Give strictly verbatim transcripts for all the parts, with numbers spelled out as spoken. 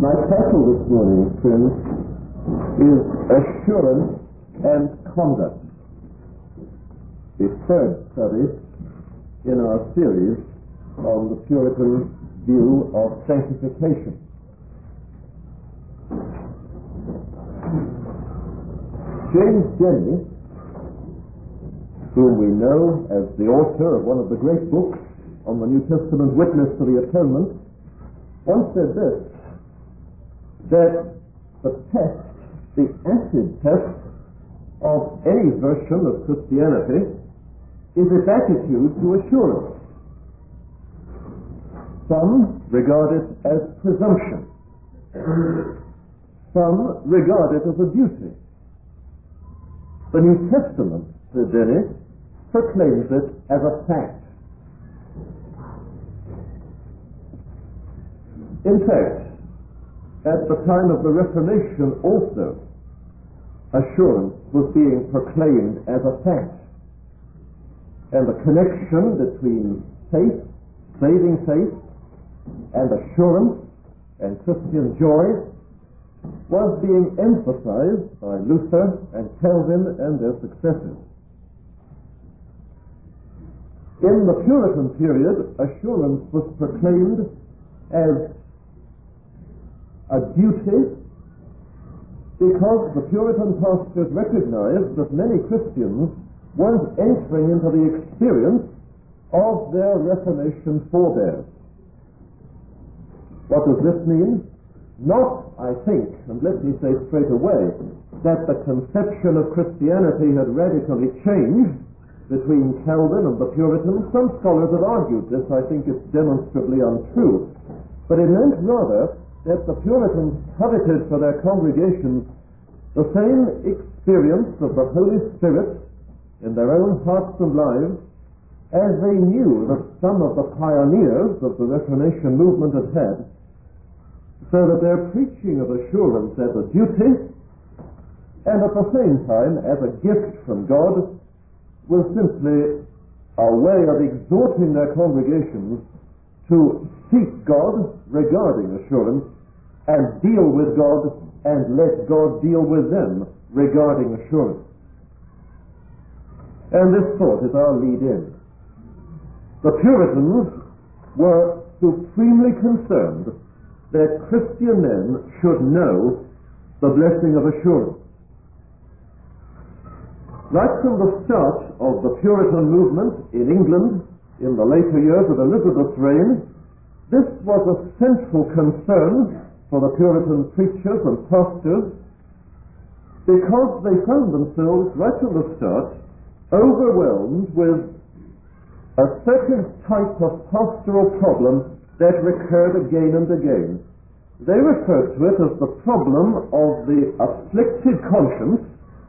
My title this morning, friends, is Assurance and Conduct, the third study in our series on the Puritan view of sanctification. James Denney, whom we know as the author of one of the great books on the New Testament witness to the atonement, once said this, that the test, the acid test of any version of Christianity is its attitude to assurance. Some regard it as presumption. Some regard it as a duty. The New Testament, said Denney, proclaims it as a fact. In fact, at the time of the Reformation also, assurance was being proclaimed as a fact. And the connection between faith, saving faith, and assurance and Christian joy was being emphasized by Luther and Calvin and their successors. In the Puritan period, assurance was proclaimed as a duty because the Puritan pastors recognized that many Christians weren't entering into the experience of their Reformation forebears. What does this mean? Not, I think, and let me say straight away, that the conception of Christianity had radically changed between Calvin and the Puritans. Some scholars have argued this. I think it's demonstrably untrue. But it meant rather that the Puritans coveted for their congregations the same experience of the Holy Spirit in their own hearts and lives as they knew that some of the pioneers of the Reformation movement had had, so that their preaching of assurance as a duty and at the same time as a gift from God was simply a way of exhorting their congregations to seek God regarding assurance and deal with God and let God deal with them regarding assurance. And this thought is our lead-in. The Puritans were supremely concerned that Christian men should know the blessing of assurance. Right from the start of the Puritan movement in England in the later years of Elizabeth's reign, this was a central concern for the Puritan preachers and pastors because they found themselves right from the start overwhelmed with a certain type of pastoral problem that recurred again and again. They referred to it as the problem of the afflicted conscience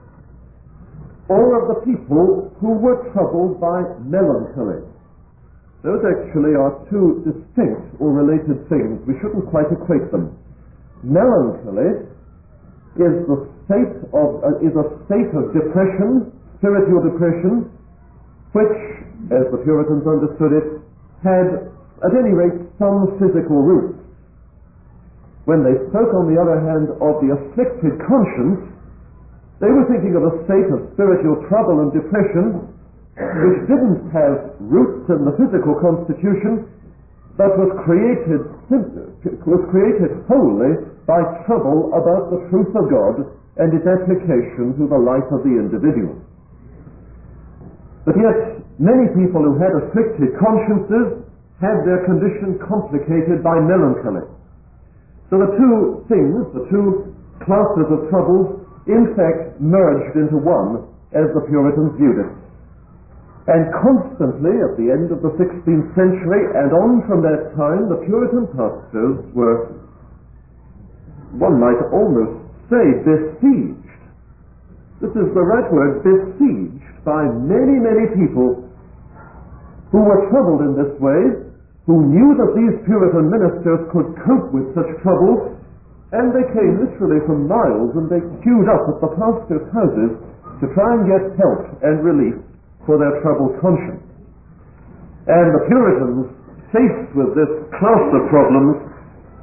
or of the people who were troubled by melancholy. Those actually are two distinct or related things. We shouldn't quite equate them. Melancholy is the state of uh, is a state of depression, spiritual depression, which, as the Puritans understood it, had at any rate some physical roots. When they spoke, on the other hand, of the afflicted conscience, they were thinking of a state of spiritual trouble and depression which didn't have roots in the physical constitution, but was created was created wholly by trouble about the truth of God and its application to the life of the individual. But yet, many people who had afflicted consciences had their condition complicated by melancholy. So the two things, the two classes of troubles, in fact merged into one as the Puritans viewed it. And constantly, at the end of the sixteenth century and on from that time, the Puritan pastors were, one might almost say, besieged. This is the right word, besieged by many, many people who were troubled in this way, who knew that these Puritan ministers could cope with such trouble, and they came literally from miles and they queued up at the pastors' houses to try and get help and relief for their troubled conscience. And the Puritans, faced with this class of problems,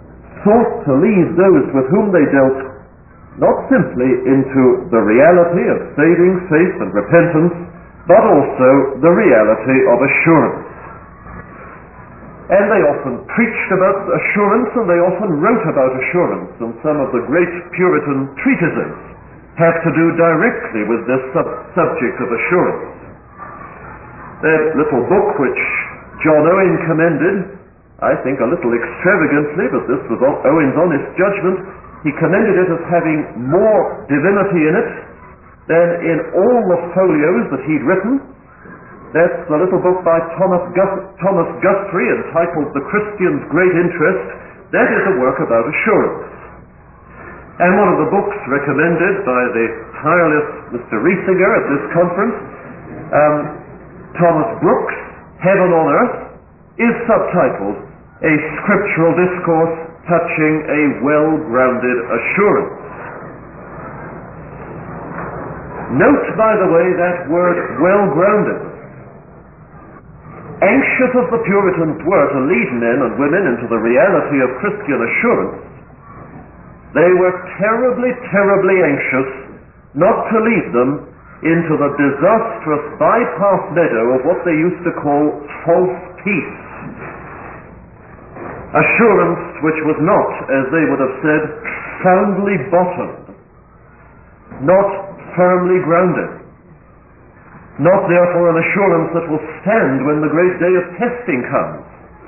sought to lead those with whom they dealt not simply into the reality of saving faith and repentance, but also the reality of assurance. And they often preached about assurance, and they often wrote about assurance, and some of the great Puritan treatises have to do directly with this sub- subject of assurance. That little book which John Owen commended, I think a little extravagantly, but this was Owen's honest judgment, he commended it as having more divinity in it than in all the folios that he'd written. That's the little book by Thomas, Gus- Thomas Guthrie entitled The Christian's Great Interest. That is a work about assurance. And one of the books recommended by the tireless Mister Riesinger at this conference, um, Thomas Brooks, Heaven on Earth, is subtitled A Scriptural Discourse Touching a Well-Grounded Assurance. Note, by the way, that word well-grounded. Anxious as the Puritans were to lead men and women into the reality of Christian assurance, they were terribly, terribly anxious not to lead them into the disastrous bypass meadow of what they used to call false peace. Assurance which was not, as they would have said, soundly bottomed, not firmly grounded, not therefore an assurance that will stand when the great day of testing comes.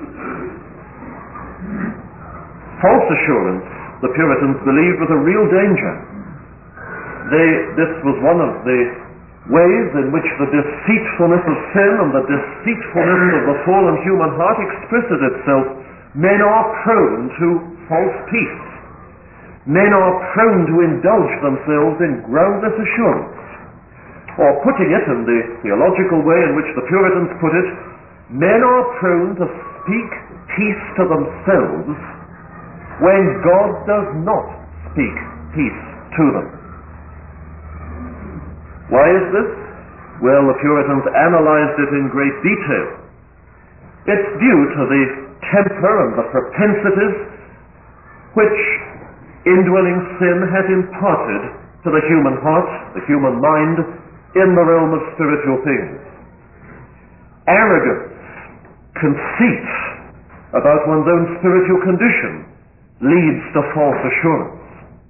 False assurance, the Puritans believed, was a real danger. They, this was one of the ways in which the deceitfulness of sin and the deceitfulness of the fallen human heart expresses itself. Men are prone to false peace. Men are prone to indulge themselves in groundless assurance. Or putting it in the theological way in which the Puritans put it, men are prone to speak peace to themselves when God does not speak peace to them. Why is this? Well, the Puritans analyzed it in great detail. It's due to the temper and the propensities which indwelling sin has imparted to the human heart, the human mind, in the realm of spiritual things. Arrogance, conceit about one's own spiritual condition leads to false assurance.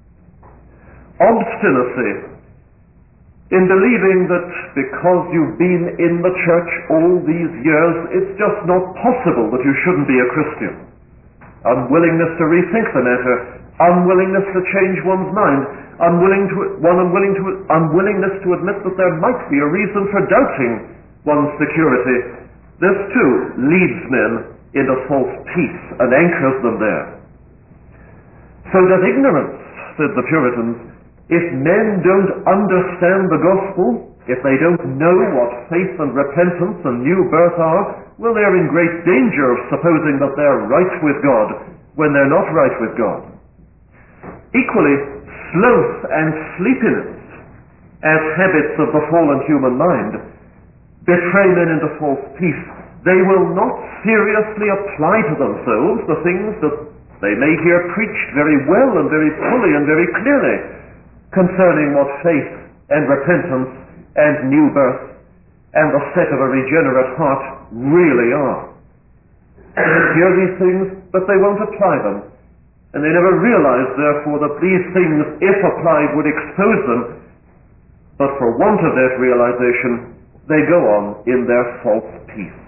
Obstinacy in believing that because you've been in the church all these years, it's just not possible that you shouldn't be a Christian. Unwillingness to rethink the matter, unwillingness to change one's mind, unwilling to, one unwilling to, unwillingness to admit that there might be a reason for doubting one's security. This too leads men into false peace and anchors them there. So does ignorance, said the Puritans. If men don't understand the gospel, if they don't know what faith and repentance and new birth are, well, they're in great danger of supposing that they're right with God when they're not right with God. Equally, sloth and sleepiness as habits of the fallen human mind betray men into false peace. They will not seriously apply to themselves the things that they may hear preached very well and very fully and very clearly concerning what faith and repentance and new birth and the set of a regenerate heart really are. They hear these things, but they won't apply them. And they never realize, therefore, that these things, if applied, would expose them. But for want of that realization, they go on in their false peace.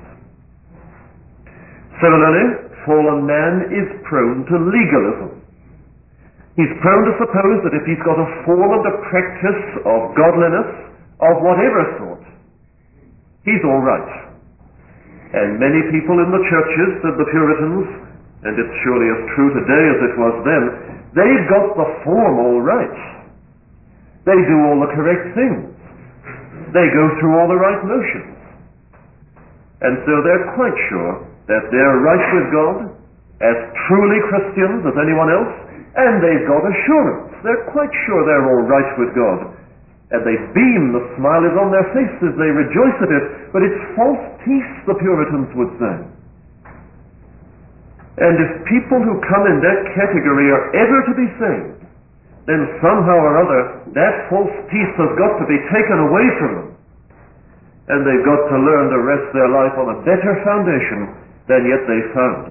Similarly, fallen man is prone to legalism. He's prone to suppose that if he's got a form and a practice of godliness, of whatever sort, he's all right. And many people in the churches, said the Puritans, and it's surely as true today as it was then, they've got the form all right. They do all the correct things. They go through all the right motions. And so they're quite sure that they're right with God, as truly Christians as anyone else, and they've got assurance. They're quite sure they're all right with God. And they beam, the smile is on their faces, they rejoice at it, but it's false peace, the Puritans would say. And if people who come in that category are ever to be saved, then somehow or other that false peace has got to be taken away from them. And they've got to learn to rest their life on a better foundation than yet they found.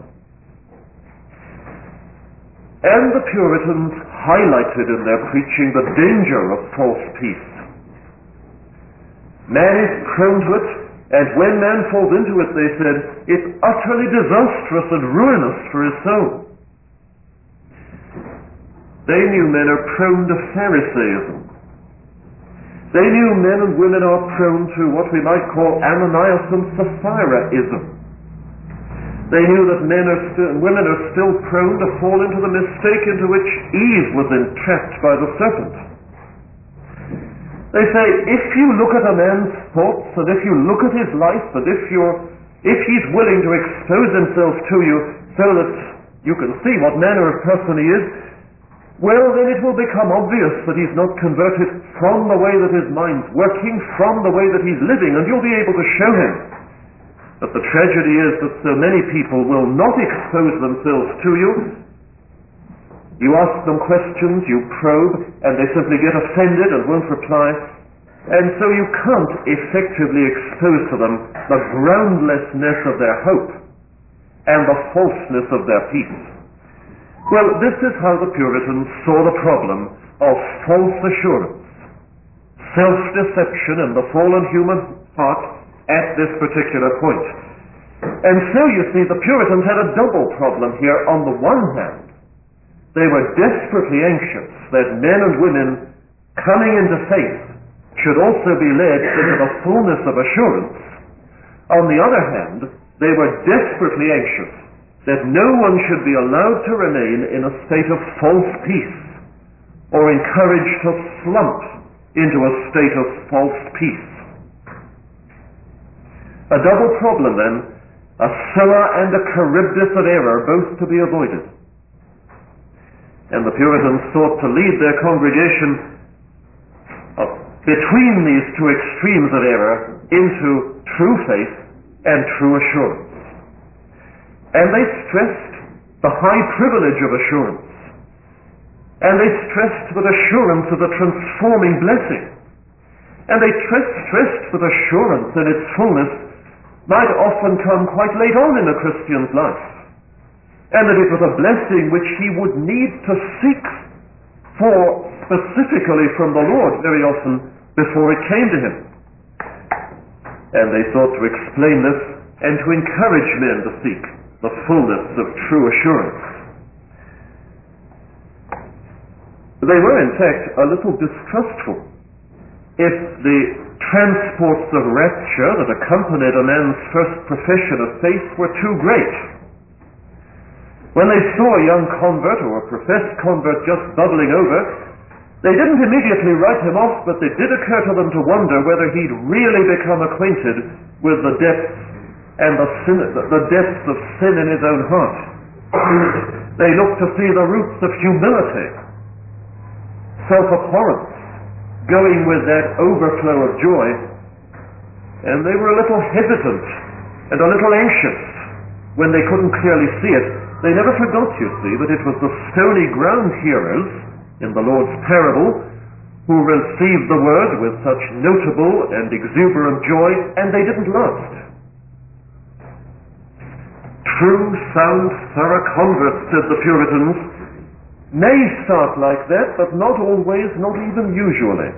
And the Puritans highlighted in their preaching the danger of false peace. Man is prone to it, and when man falls into it, they said, it's utterly disastrous and ruinous for his soul. They knew men are prone to Pharisaism. They knew men and women are prone to what we might call Ananias and Sapphiraism. They knew that men are st- women are still prone to fall into the mistake into which Eve was entrapped by the serpent. They say, if you look at a man's thoughts, and if you look at his life, and if you're, if he's willing to expose himself to you so that you can see what manner of person he is, well, then it will become obvious that he's not converted from the way that his mind's working, from the way that he's living, and you'll be able to show him. But the tragedy is that so many people will not expose themselves to you. You ask them questions, you probe, and they simply get offended and won't reply. And so you can't effectively expose to them the groundlessness of their hope and the falseness of their peace. Well, this is how the Puritans saw the problem of false assurance, self-deception in the fallen human heart at this particular point. And so, you see, the Puritans had a double problem here. On the one hand, they were desperately anxious that men and women coming into faith should also be led into the fullness of assurance. On the other hand, they were desperately anxious that no one should be allowed to remain in a state of false peace or encouraged to slump into a state of false peace. A double problem then, a Scylla and a Charybdis of error, both to be avoided. And the Puritans sought to lead their congregation uh, between these two extremes of error into true faith and true assurance. And they stressed the high privilege of assurance. And they stressed that assurance is a transforming blessing. And they stressed, stressed that assurance in its fullness might often come quite late on in a Christian's life. And that it was a blessing which he would need to seek for specifically from the Lord very often before it came to him. And they sought to explain this and to encourage men to seek the fullness of true assurance. They were, in fact, a little distrustful if the transports of rapture that accompanied a man's first profession of faith were too great. When they saw a young convert or a professed convert just bubbling over, they didn't immediately write him off, but it did occur to them to wonder whether he'd really become acquainted with the depths and the, sin, the depths of sin in his own heart. They looked to see the roots of humility, self-abhorrence, going with that overflow of joy, and they were a little hesitant and a little anxious when they couldn't clearly see it. They never forgot, you see, that it was the stony ground hearers in the Lord's parable who received the word with such notable and exuberant joy, and they didn't last. True, sound, thorough converts, said the Puritans, may start like that, but not always, not even usually.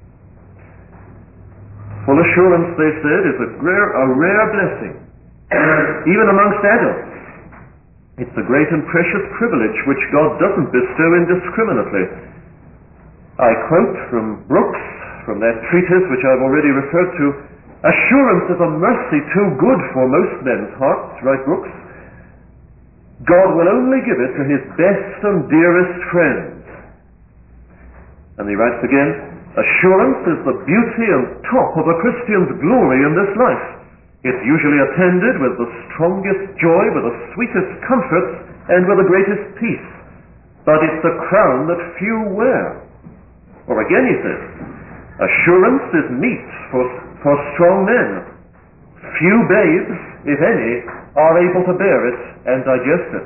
Full assurance, they said, is a rare, a rare blessing, even amongst adults. It's a great and precious privilege which God doesn't bestow indiscriminately. I quote from Brooks, from that treatise which I've already referred to, assurance is a mercy too good for most men's hearts, writes Brooks. God will only give it to his best and dearest friends. And he writes again, assurance is the beauty and top of a Christian's glory in this life. It's usually attended with the strongest joy, with the sweetest comforts, and with the greatest peace. But it's a crown that few wear. Or again he says, assurance is meat for, for strong men. Few babes, if any, are able to bear it and digest it.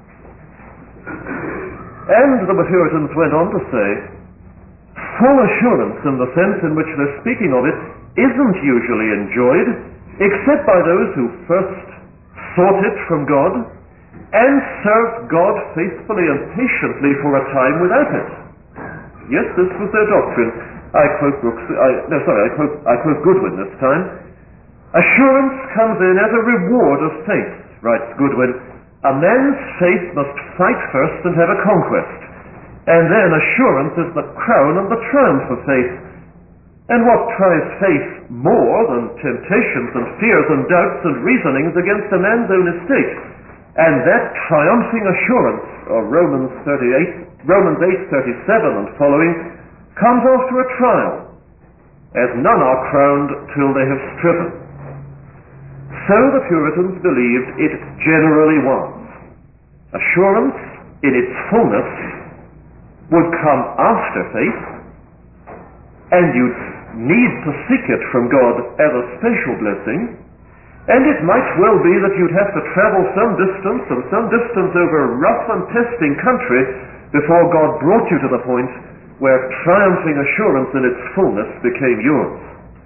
And the Puritans went on to say, full assurance in the sense in which they're speaking of it isn't usually enjoyed except by those who first sought it from God and served God faithfully and patiently for a time without it. Yes, this was their doctrine. I quote Brooks, I, no, sorry, I quote, I quote Goodwin this time. Assurance comes in as a reward of faith, writes Goodwin. A man's faith must fight first and have a conquest, and then assurance is the crown and the triumph of faith. And what tries faith more than temptations and fears and doubts and reasonings against a man's own estate? And that triumphing assurance of Romans thirty-eight, Romans eight thirty-seven and following comes after a trial, as none are crowned till they have striven. So the Puritans believed it generally was. Assurance in its fullness would come after faith, and you'd need to seek it from God as a special blessing, and it might well be that you'd have to travel some distance and some distance over rough and testing country before God brought you to the point where triumphing assurance in its fullness became yours.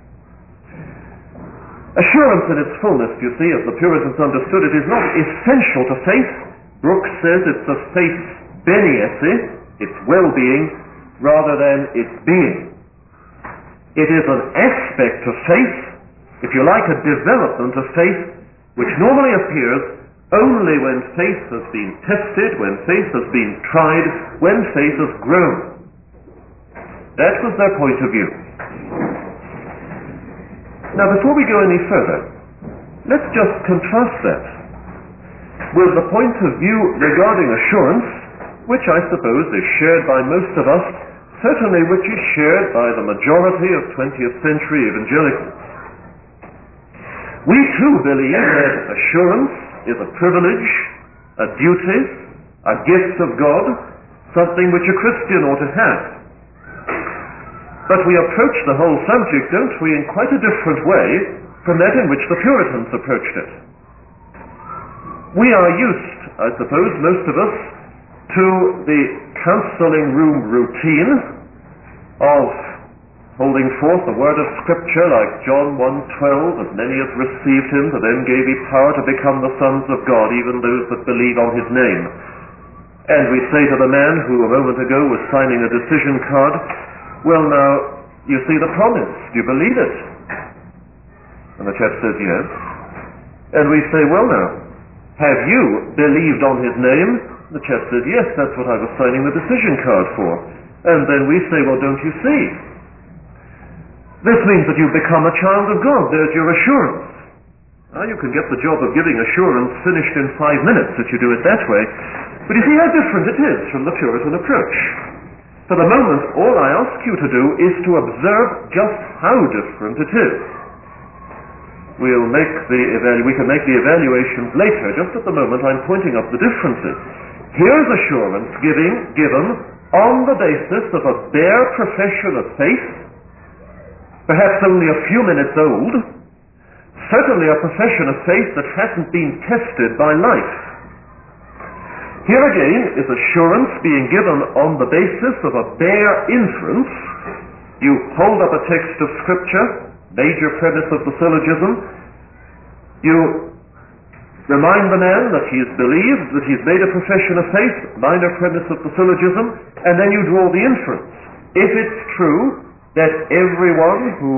Assurance in its fullness, you see, as the Puritans understood it, is not essential to faith. Brooks says it's a faith's bene esse, its well-being, rather than its being. It is an aspect of faith, if you like, a development of faith, which normally appears only when faith has been tested, when faith has been tried, when faith has grown. That was their point of view. Now, before we go any further, let's just contrast that with the point of view regarding assurance, which I suppose is shared by most of us, certainly which is shared by the majority of twentieth century evangelicals. We too believe that assurance is a privilege, a duty, a gift of God, something which a Christian ought to have. But we approach the whole subject, don't we, in quite a different way from that in which the Puritans approached it. We are used, I suppose, most of us, to the counseling room routine of holding forth the word of Scripture like John one twelve, as many as received him, to them gave he power to become the sons of God, even those that believe on his name. And we say to the man who a moment ago was signing a decision card, well now, you see the promise, do you believe it? And the chap says yes. And we say, well now, have you believed on his name? The chap said, yes, that's what I was signing the decision card for. And then we say, well, don't you see? This means that you've become a child of God. There's your assurance. Now, you can get the job of giving assurance finished in five minutes if you do it that way. But you see how different it is from the Puritan approach. For the moment, all I ask you to do is to observe just how different it is. We'll make the evalu- we can make the evaluations later. Just at the moment, I'm pointing up the differences. Here's assurance giving, given on the basis of a bare profession of faith, perhaps only a few minutes old, certainly a profession of faith that hasn't been tested by life. Here again is assurance being given on the basis of a bare inference. You hold up a text of Scripture, major premise of the syllogism. You remind the man that he's believed, that he's made a profession of faith, minor premise of the syllogism, and then you draw the inference. If it's true that everyone who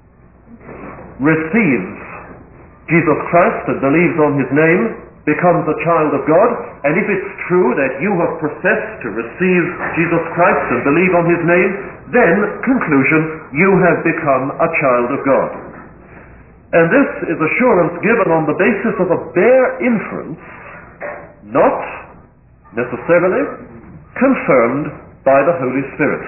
receives Jesus Christ and believes on his name becomes a child of God, and if it's true that you have professed to receive Jesus Christ and believe on his name, then, conclusion, you have become a child of God. And this is assurance given on the basis of a bare inference, not necessarily confirmed by the Holy Spirit.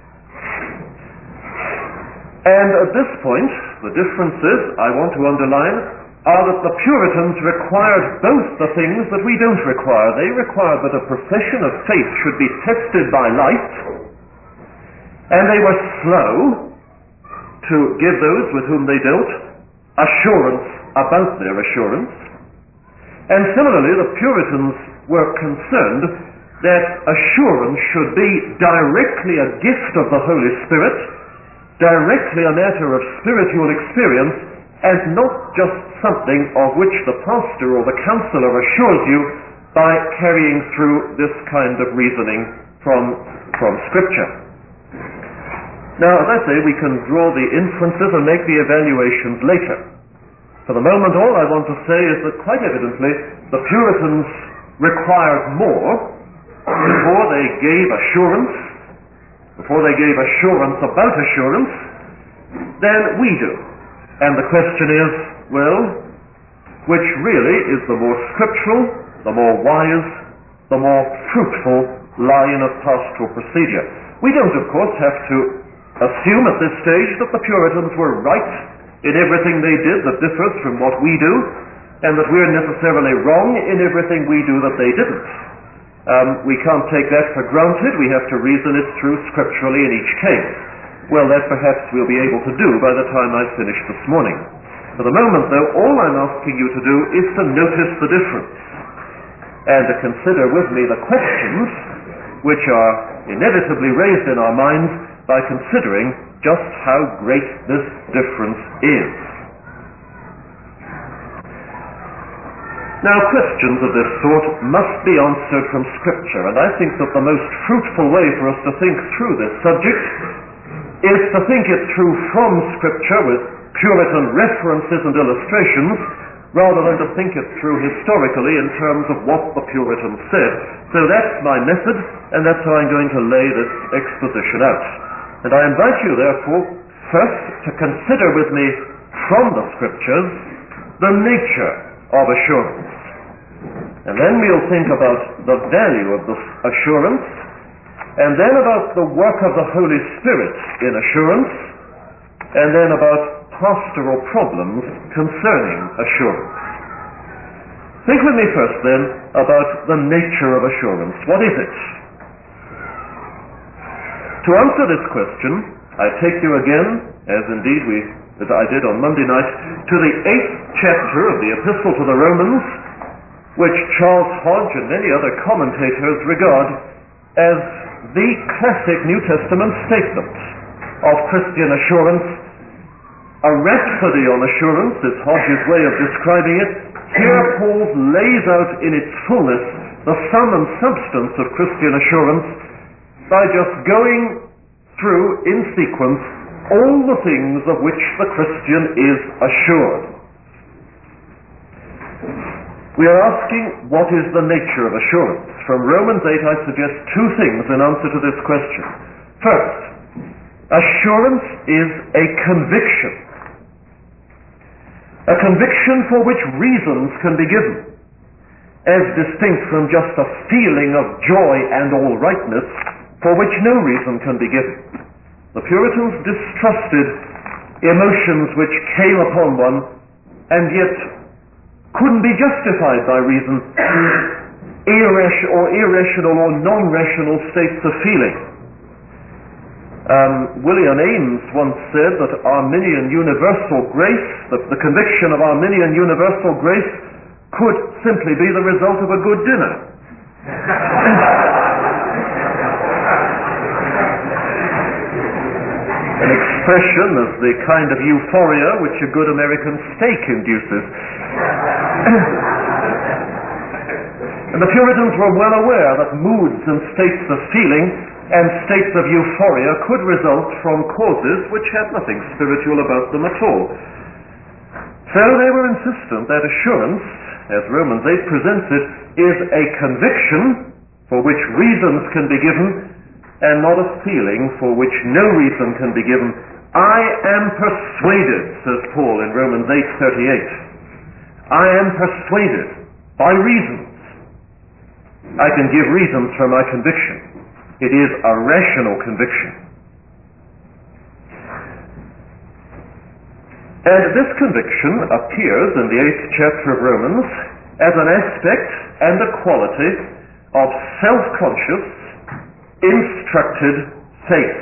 And at this point, the differences I want to underline are that the Puritans required both the things that we don't require. They required that a profession of faith should be tested by light, and they were slow to give those with whom they dealt assurance about their assurance. And similarly, the Puritans were concerned that assurance should be directly a gift of the Holy Spirit, directly a matter of spiritual experience, and not just something of which the pastor or the counselor assures you by carrying through this kind of reasoning from, from Scripture. Now, as I say, we can draw the inferences and make the evaluations later. For the moment, all I want to say is that quite evidently the Puritans required more before they gave assurance, before they gave assurance about assurance, than we do. And the question is, well, which really is the more scriptural, the more wise, the more fruitful line of pastoral procedure? We don't, of course, have to assume at this stage that the Puritans were right in everything they did that differs from what we do, and that we're necessarily wrong in everything we do that they didn't. Um, we can't take that for granted. We have to reason it through scripturally in each case. Well, that perhaps we'll be able to do by the time I finish this morning. For the moment, though, all I'm asking you to do is to notice the difference and to consider with me the questions which are inevitably raised in our minds by considering just how great this difference is. Now, questions of this sort must be answered from Scripture, and I think that the most fruitful way for us to think through this subject is to think it through from Scripture with Puritan references and illustrations, rather than to think it through historically in terms of what the Puritans said. So that's my method, and that's how I'm going to lay this exposition out. And I invite you, therefore, first to consider with me from the Scriptures the nature of assurance. And then we'll think about the value of this assurance, and then about the work of the Holy Spirit in assurance, and then about pastoral problems concerning assurance. Think with me first, then, about the nature of assurance. What is it? To answer this question, I take you again, as indeed we, as I did on Monday night, to the eighth chapter of the Epistle to the Romans, which Charles Hodge and many other commentators regard as the classic New Testament statement of Christian assurance. A rhapsody on assurance is Hodge's way of describing it. Here Paul lays out in its fullness the sum and substance of Christian assurance by just going through in sequence all the things of which the Christian is assured. We are asking, what is the nature of assurance? From Romans eight, I suggest two things in answer to this question. First, assurance is a conviction. A conviction for which reasons can be given, as distinct from just a feeling of joy and all-rightness for which no reason can be given. The Puritans distrusted emotions which came upon one and yet couldn't be justified by reason, irrational or irrational or non-rational states of feeling. Um, William Ames once said that Arminian universal grace, that the conviction of Arminian universal grace could simply be the result of a good dinner. An expression of the kind of euphoria which a good American steak induces. And the Puritans were well aware that moods and states of feeling and states of euphoria could result from causes which had nothing spiritual about them at all. So they were insistent that assurance, as Romans eight presents it, is a conviction for which reasons can be given, and not a feeling for which no reason can be given. I am persuaded, says Paul in Romans eight thirty-eight. I am persuaded by reasons. I can give reasons for my conviction. It is a rational conviction. And this conviction appears in the eighth chapter of Romans as an aspect and a quality of self-conscious, instructed faith.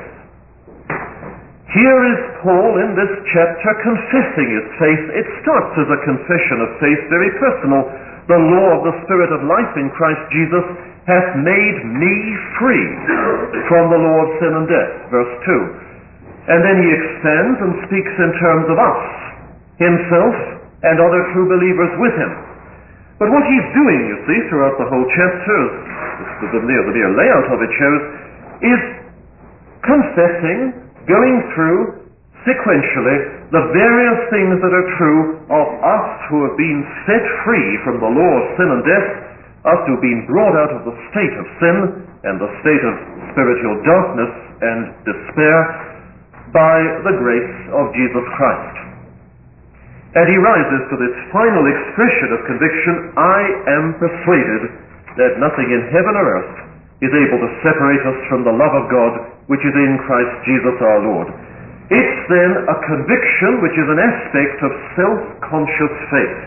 Here is Paul in this chapter confessing his faith. It starts as a confession of faith, very personal, The law of the Spirit of life in Christ Jesus hath made me free from the law of sin and death, verse two. And then he extends and speaks in terms of us, himself, and other true believers with him. But what he's doing, you see, throughout the whole chapter, as the mere, the mere layout of it shows, is confessing, going through, sequentially, the various things that are true of us who have been set free from the law of sin and death, us who have been brought out of the state of sin and the state of spiritual darkness and despair by the grace of Jesus Christ. And he rises to this final expression of conviction, I am persuaded that nothing in heaven or earth is able to separate us from the love of God which is in Christ Jesus our Lord. It's then a conviction which is an aspect of self-conscious faith.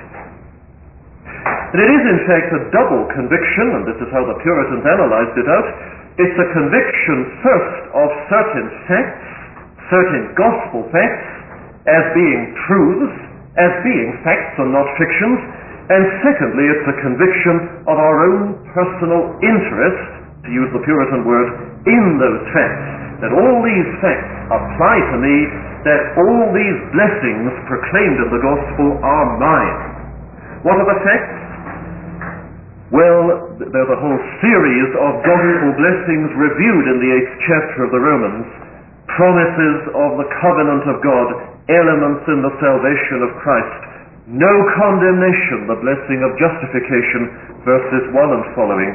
And it is in fact a double conviction, and this is how the Puritans analyzed it out. It's a conviction first of certain facts, certain gospel facts, as being truths, as being facts and not fictions, and secondly, it's a conviction of our own personal interest, to use the Puritan word, in those facts, that all these facts apply to me, that all these blessings proclaimed in the gospel are mine. What are the facts? Well, there's a whole series of gospel blessings reviewed in the eighth chapter of the Romans, promises of the covenant of God, elements in the salvation of Christ, no condemnation, the blessing of justification, verses one and following,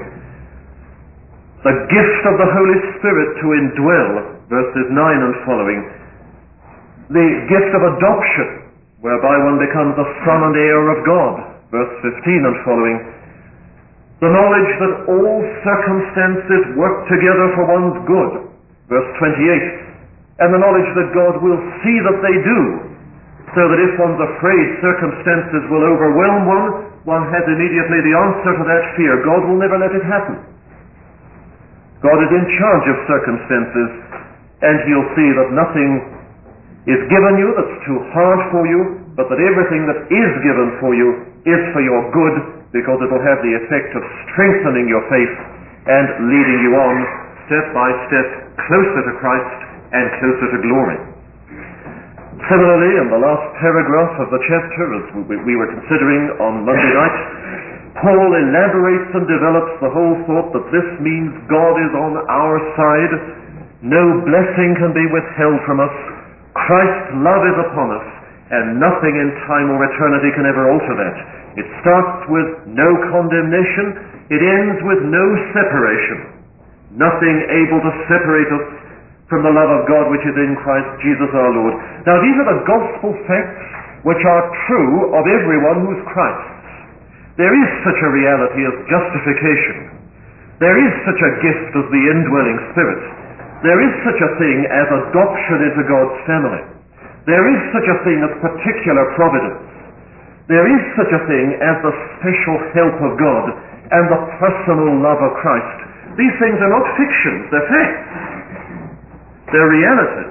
the gift of the Holy Spirit to indwell, verses nine and following, the gift of adoption, whereby one becomes a son and heir of God, verse fifteen and following, the knowledge that all circumstances work together for one's good, verse twenty-eight, and the knowledge that God will see that they do, so that if one's afraid circumstances will overwhelm one, one has immediately the answer to that fear. God will never let it happen. God is in charge of circumstances, and he'll see that nothing is given you that's too hard for you, but that everything that is given for you is for your good, because it will have the effect of strengthening your faith and leading you on step by step closer to Christ and closer to glory. Similarly, in the last paragraph of the chapter, as we were considering on Monday night, Paul elaborates and develops the whole thought that this means God is on our side, no blessing can be withheld from us, Christ's love is upon us, and nothing in time or eternity can ever alter that. It starts with no condemnation, it ends with no separation. Nothing able to separate us from the love of God which is in Christ Jesus our Lord. Now these are the gospel facts which are true of everyone who's Christ's. There is such a reality as justification. There is such a gift as the indwelling Spirit. There is such a thing as adoption into God's family. There is such a thing as particular providence. There is such a thing as the special help of God and the personal love of Christ. These things are not fictions, they're facts. They're realities.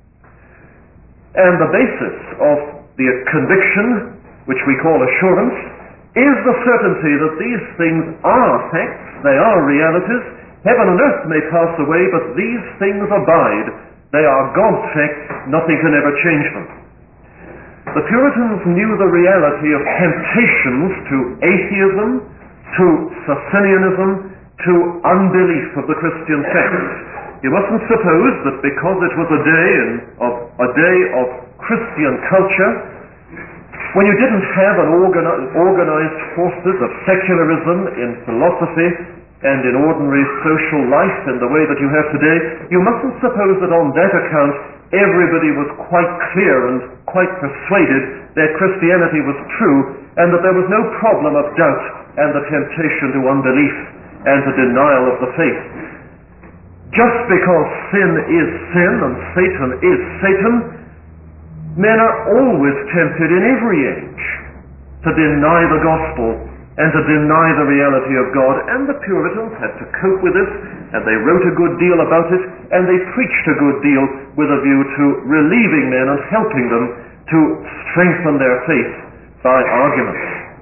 And the basis of the conviction, which we call assurance, is the certainty that these things are facts, they are realities. Heaven and earth may pass away, but these things abide. They are God's facts, nothing can ever change them. The Puritans knew the reality of temptations to atheism, to Socinianism, to unbelief of the Christian faith. You mustn't suppose that because it was a day in, of a day of Christian culture, when you didn't have an organi- organized forces of secularism in philosophy and in ordinary social life in the way that you have today, you mustn't suppose that on that account everybody was quite clear and quite persuaded that Christianity was true and that there was no problem of doubt and the temptation to unbelief and to denial of the faith. Just because sin is sin and Satan is Satan, men are always tempted in every age to deny the gospel and to deny the reality of God. And the Puritans had to cope with this, and they wrote a good deal about it, and they preached a good deal with a view to relieving men and helping them to strengthen their faith by arguments.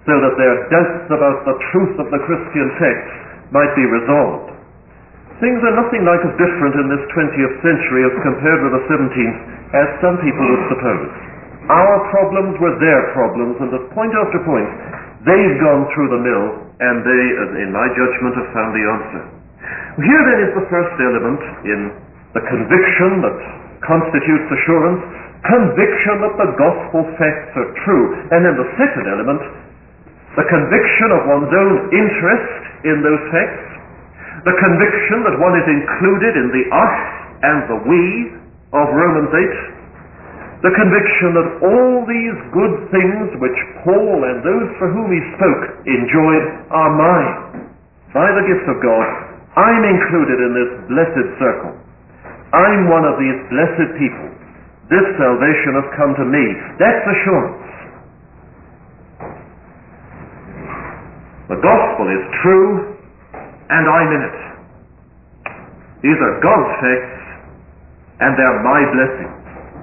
so that their doubts about the truth of the Christian text might be resolved. Things are nothing like as different in this twentieth century as compared with the seventeenth as some people would suppose. Our problems were their problems, and at point after point, they've gone through the mill, and they, in my judgment, have found the answer. Here then is the first element in the conviction that constitutes assurance, conviction that the gospel facts are true. And then the second element, the conviction of one's own interest in those facts, the conviction that one is included in the us and the we of Romans eight, the conviction that all these good things which Paul and those for whom he spoke enjoyed are mine. By the gift of God, I'm included in this blessed circle. I'm one of these blessed people. This salvation has come to me. That's assurance. The gospel is true, and I'm in it. These are God's facts, and they're my blessings.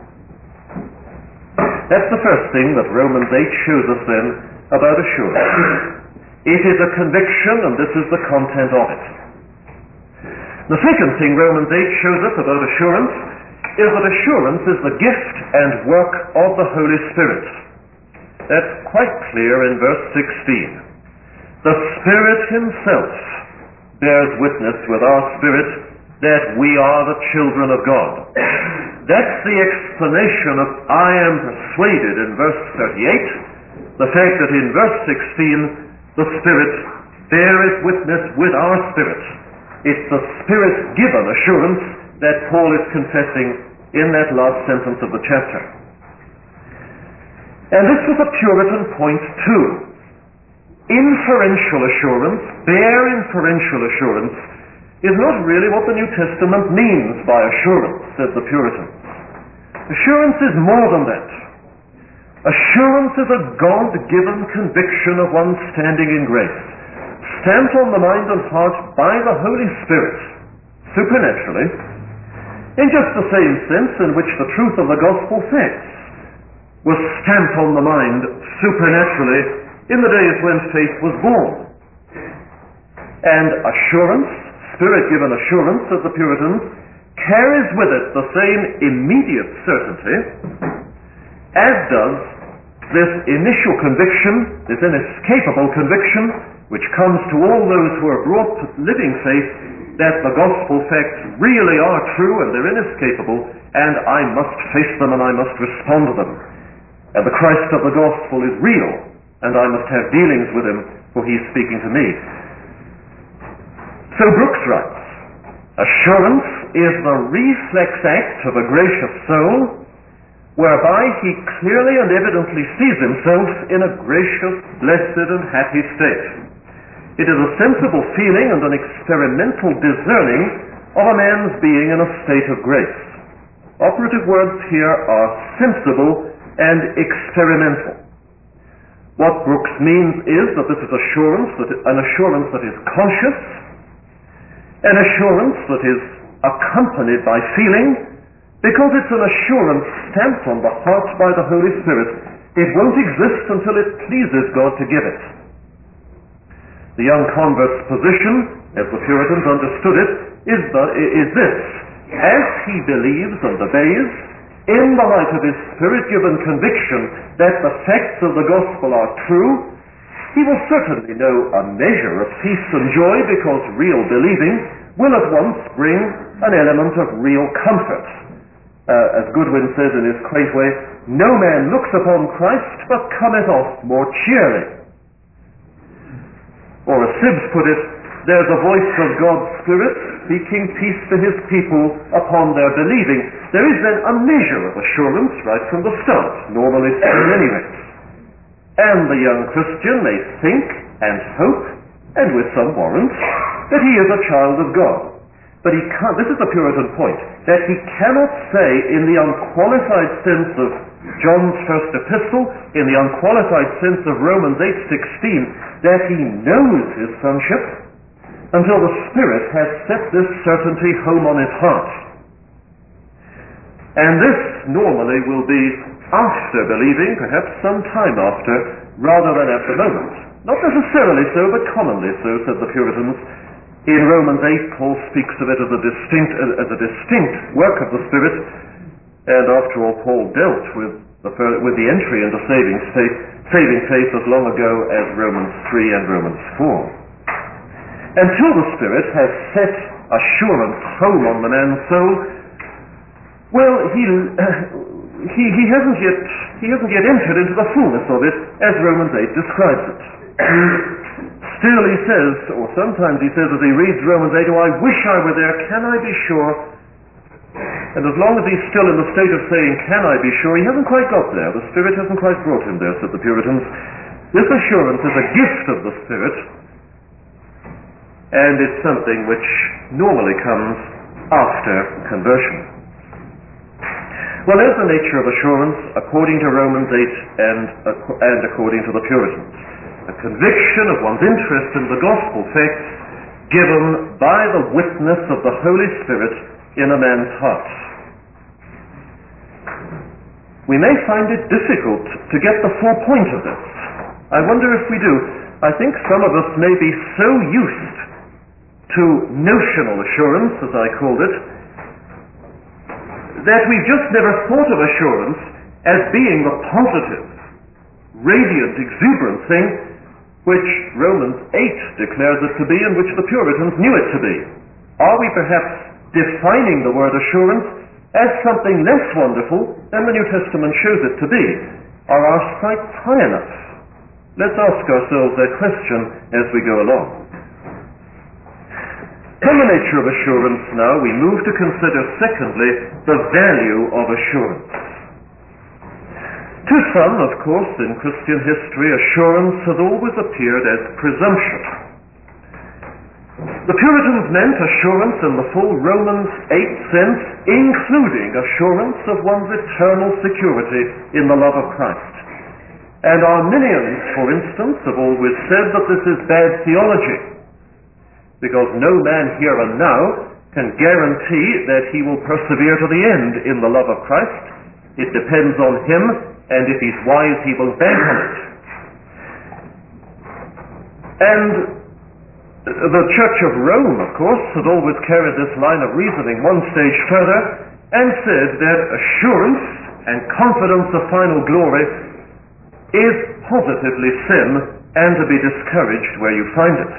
That's the first thing that Romans eight shows us then about assurance. It is a conviction, and this is the content of it. The second thing Romans eight shows us about assurance is that assurance is the gift and work of the Holy Spirit. That's quite clear in verse sixteen. The Spirit Himself bears witness with our spirit that we are the children of God. That's the explanation of I am persuaded in verse thirty-eight, the fact that in verse sixteen the Spirit beareth witness with our spirit. It's the Spirit-given assurance that Paul is confessing in that last sentence of the chapter. And this was a Puritan point too. Inferential assurance, bare inferential assurance, is not really what the New Testament means by assurance, said the Puritans. Assurance is more than that. Assurance is a God-given conviction of one's standing in grace, stamped on the mind and heart by the Holy Spirit, supernaturally, in just the same sense in which the truth of the gospel facts was stamped on the mind supernaturally in the days when faith was born. And assurance, Spirit-given assurance, says the Puritans, carries with it the same immediate certainty as does this initial conviction, this inescapable conviction, which comes to all those who are brought to living faith that the gospel facts really are true and they're inescapable, and I must face them and I must respond to them. And the Christ of the gospel is real, and I must have dealings with him, for he is speaking to me. So Brooks writes, assurance is the reflex act of a gracious soul, whereby he clearly and evidently sees himself in a gracious, blessed, and happy state. It is a sensible feeling and an experimental discerning of a man's being in a state of grace. Operative words here are sensible and experimental. What Brooks means is that this is assurance, that an assurance that is conscious, an assurance that is accompanied by feeling, because it's an assurance stamped on the heart by the Holy Spirit. It won't exist until it pleases God to give it. The young convert's position, as the Puritans understood it, is, the, is this. As he believes and obeys, in the light of his Spirit-given conviction that the facts of the gospel are true, he will certainly know a measure of peace and joy, because real believing will at once bring an element of real comfort. Uh, as Goodwin says in his quaint way, no man looks upon Christ but cometh off more cheerly. Or as Sibbes put it, there's a voice of God's Spirit speaking peace to his people upon their believing. There is then a measure of assurance right from the start, normally in any rate. And the young Christian may think and hope, and with some warrant, that he is a child of God. But he can't, this is the Puritan point, that he cannot say in the unqualified sense of John's first epistle, in the unqualified sense of Romans eight sixteen, that he knows his sonship until the Spirit has set this certainty home on his heart. And this normally will be after believing, perhaps some time after, rather than at the moment. Not necessarily so, but commonly so, said the Puritans. In Romans eight, Paul speaks of it as a distinct, as a distinct work of the Spirit, and after all, Paul dealt with the, with the entry into saving faith, saving faith as long ago as Romans three and Romans four. Until the Spirit has set assurance home on the man's soul, well, he, uh, he, he, hasn't yet, he hasn't yet entered into the fullness of it, as Romans eight describes it. Still he says, or sometimes he says as he reads Romans eight, oh, I wish I were there, can I be sure? And as long as he's still in the state of saying, can I be sure, he hasn't quite got there. The Spirit hasn't quite brought him there, said the Puritans. This assurance is a gift of the Spirit, and it's something which normally comes after conversion. Well, there's the nature of assurance according to Romans eight and, and according to the Puritans. A conviction of one's interest in the gospel facts given by the witness of the Holy Spirit in a man's heart. We may find it difficult to get the full point of this. I wonder if we do. I think some of us may be so used to notional assurance, as I called it, that we've just never thought of assurance as being the positive, radiant, exuberant thing which Romans eight declares it to be and which the Puritans knew it to be. Are we perhaps defining the word assurance as something less wonderful than the New Testament shows it to be? Are our sights high enough? Let's ask ourselves that question as we go along. From the nature of assurance now, we move to consider, secondly, the value of assurance. To some, of course, in Christian history, assurance has always appeared as presumption. The Puritans meant assurance in the full Romans eight sense, including assurance of one's eternal security in the love of Christ. And Arminians, for instance, have always said that this is bad theology, because no man here and now can guarantee that he will persevere to the end in the love of Christ. It depends on him, and if he's wise, he will bank on it. And the Church of Rome, of course, has always carried this line of reasoning one stage further and said that assurance and confidence of final glory is positively sin and to be discouraged where you find it.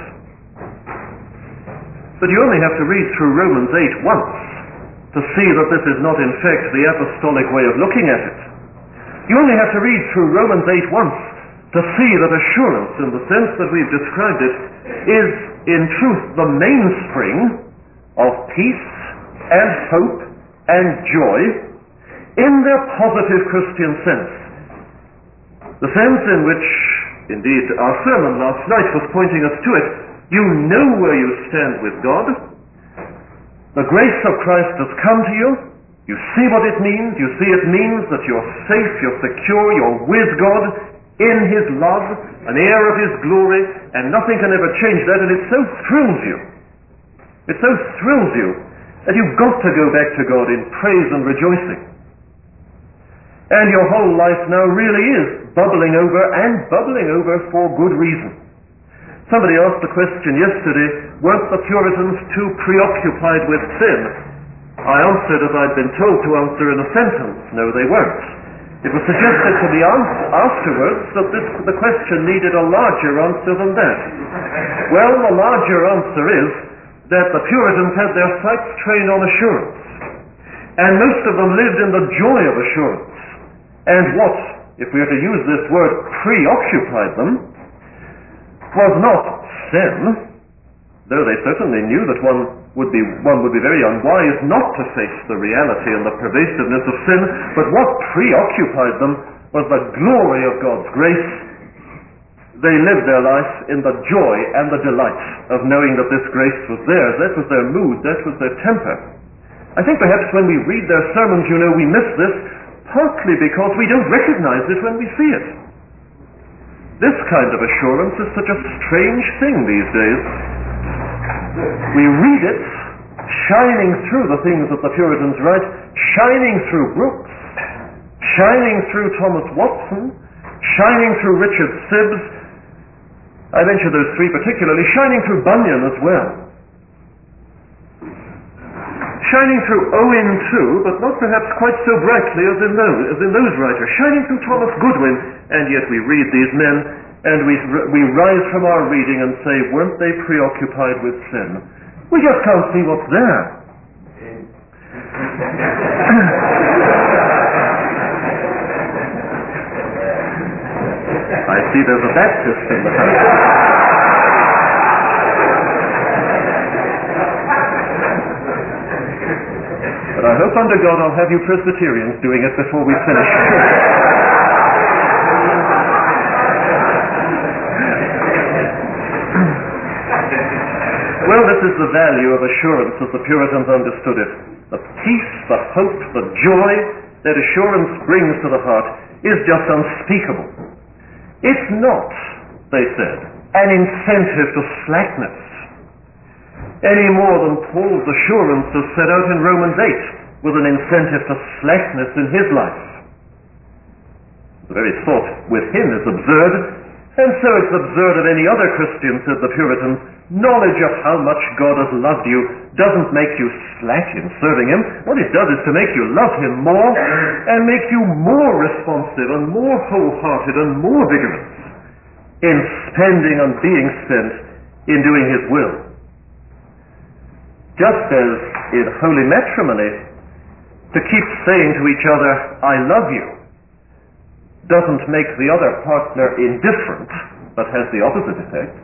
But you only have to read through Romans eight once to see that this is not in fact the apostolic way of looking at it. You only have to read through Romans eight once to see that assurance, in the sense that we've described it, is in truth the mainspring of peace and hope and joy in their positive Christian sense. The sense in which, indeed, our sermon last night was pointing us to it. You know where you stand with God. The grace of Christ has come to you. You see what it means. You see it means that you're safe, you're secure, you're with God in His love, an heir of His glory, and nothing can ever change that, and it so thrills you. It so thrills you that you've got to go back to God in praise and rejoicing. And your whole life now really is bubbling over, and bubbling over for good reason. Somebody asked the question yesterday, weren't the Puritans too preoccupied with sin? I answered as I'd been told to answer in a sentence, no, they weren't. It was suggested to me afterwards that this, the question needed a larger answer than that. Well, the larger answer is that the Puritans had their sights trained on assurance. And most of them lived in the joy of assurance. And what, if we are to use this word, preoccupied them, was not sin, though they certainly knew that one would be one would be very unwise not to face the reality and the pervasiveness of sin, but what preoccupied them was the glory of God's grace. They lived their life in the joy and the delight of knowing that this grace was theirs. That was their mood, that was their temper. I think perhaps when we read their sermons, you know, we miss this, partly because we don't recognize it when we see it. This kind of assurance is such a strange thing these days. We read it shining through the things that the Puritans write, shining through Brooks, shining through Thomas Watson, shining through Richard Sibbs. I mention those three particularly, shining through Bunyan as well. Shining through Owen too, but not perhaps quite so brightly as in those, as in those writers. Shining through Thomas Goodwin, and yet we read these men, and we, we rise from our reading and say, weren't they preoccupied with sin? We just can't see what's there. I see there's a Baptist in the house. But I hope under God I'll have you Presbyterians doing it before we finish. Well, this is the value of assurance as the Puritans understood it. The peace, the hope, the joy that assurance brings to the heart is just unspeakable. It's not, they said, an incentive to slackness, any more than Paul's assurance is set out in Romans eight with an incentive to slackness in his life. The very thought with him is absurd, and so it's absurd of any other Christian, said the Puritans. Knowledge of how much God has loved you doesn't make you slack in serving Him. What it does is to make you love Him more and make you more responsive and more wholehearted and more vigorous in spending and being spent in doing His will. Just as in holy matrimony, to keep saying to each other, I love you, doesn't make the other partner indifferent, but has the opposite effect.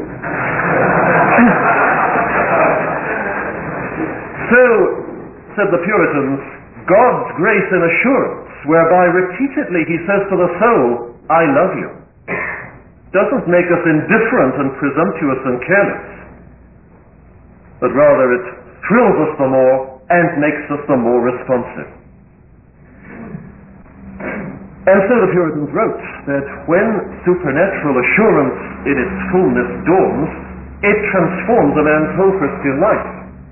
So, said the Puritans, God's grace and assurance, whereby repeatedly He says to the soul, I love you, doesn't make us indifferent and presumptuous and careless, but rather it thrills us the more and makes us the more responsive. And so the Puritans wrote that when supernatural assurance in its fullness dawns, it transforms a man's whole Christian life.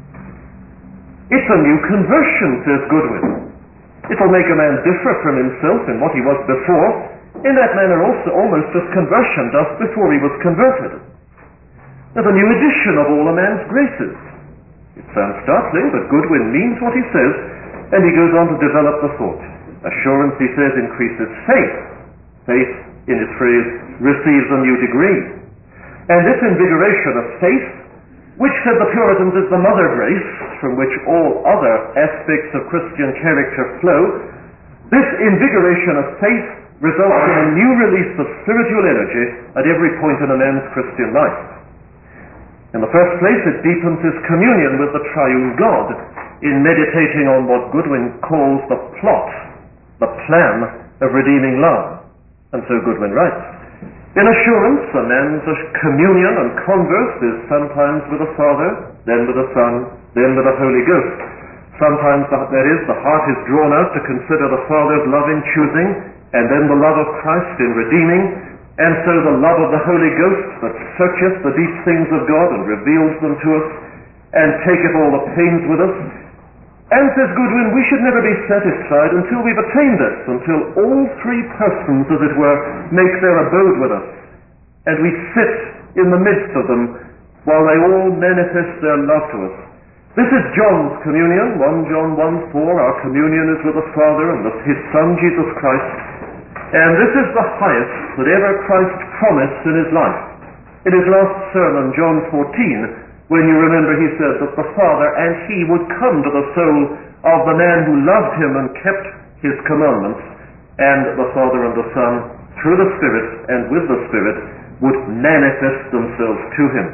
It's a new conversion, says Goodwin. It'll make a man differ from himself in what he was before, in that manner also almost as conversion does before he was converted. There's a new edition of all a man's graces. It sounds startling, but Goodwin means what he says, and he goes on to develop the thought. Assurance, he says, increases faith. Faith, in his phrase, receives a new degree. And this invigoration of faith, which, said the Puritans, is the mother grace from which all other aspects of Christian character flow, this invigoration of faith results in a new release of spiritual energy at every point in a man's Christian life. In the first place, it deepens his communion with the triune God in meditating on what Goodwin calls the plot, the plan of redeeming love. And so Goodwin writes, in assurance, a man's communion and converse is sometimes with the Father, then with the Son, then with the Holy Ghost. Sometimes, that is, the heart is drawn out to consider the Father's love in choosing, and then the love of Christ in redeeming, and so the love of the Holy Ghost that searcheth the deep things of God and reveals them to us, and taketh all the pains with us. And, says Goodwin, we should never be satisfied until we've attained this, until all three persons, as it were, make their abode with us, and we sit in the midst of them while they all manifest their love to us. This is John's communion, First John one four, our communion is with the Father and with His Son, Jesus Christ, and this is the highest that ever Christ promised in His life. In His last sermon, John fourteen, when you remember He said that the Father and He would come to the soul of the man who loved Him and kept His commandments, and the Father and the Son, through the Spirit and with the Spirit, would manifest themselves to Him.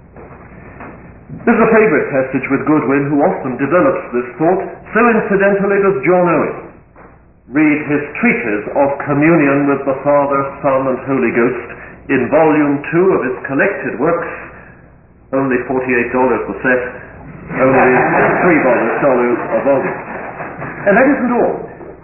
This is a favorite passage with Goodwin, who often develops this thought. So incidentally does John Owen. Read his treatise of communion with the Father, Son, and Holy Ghost in volume two of his collected works. Only forty-eight dollars a set, only three dollars a volume. And that isn't all.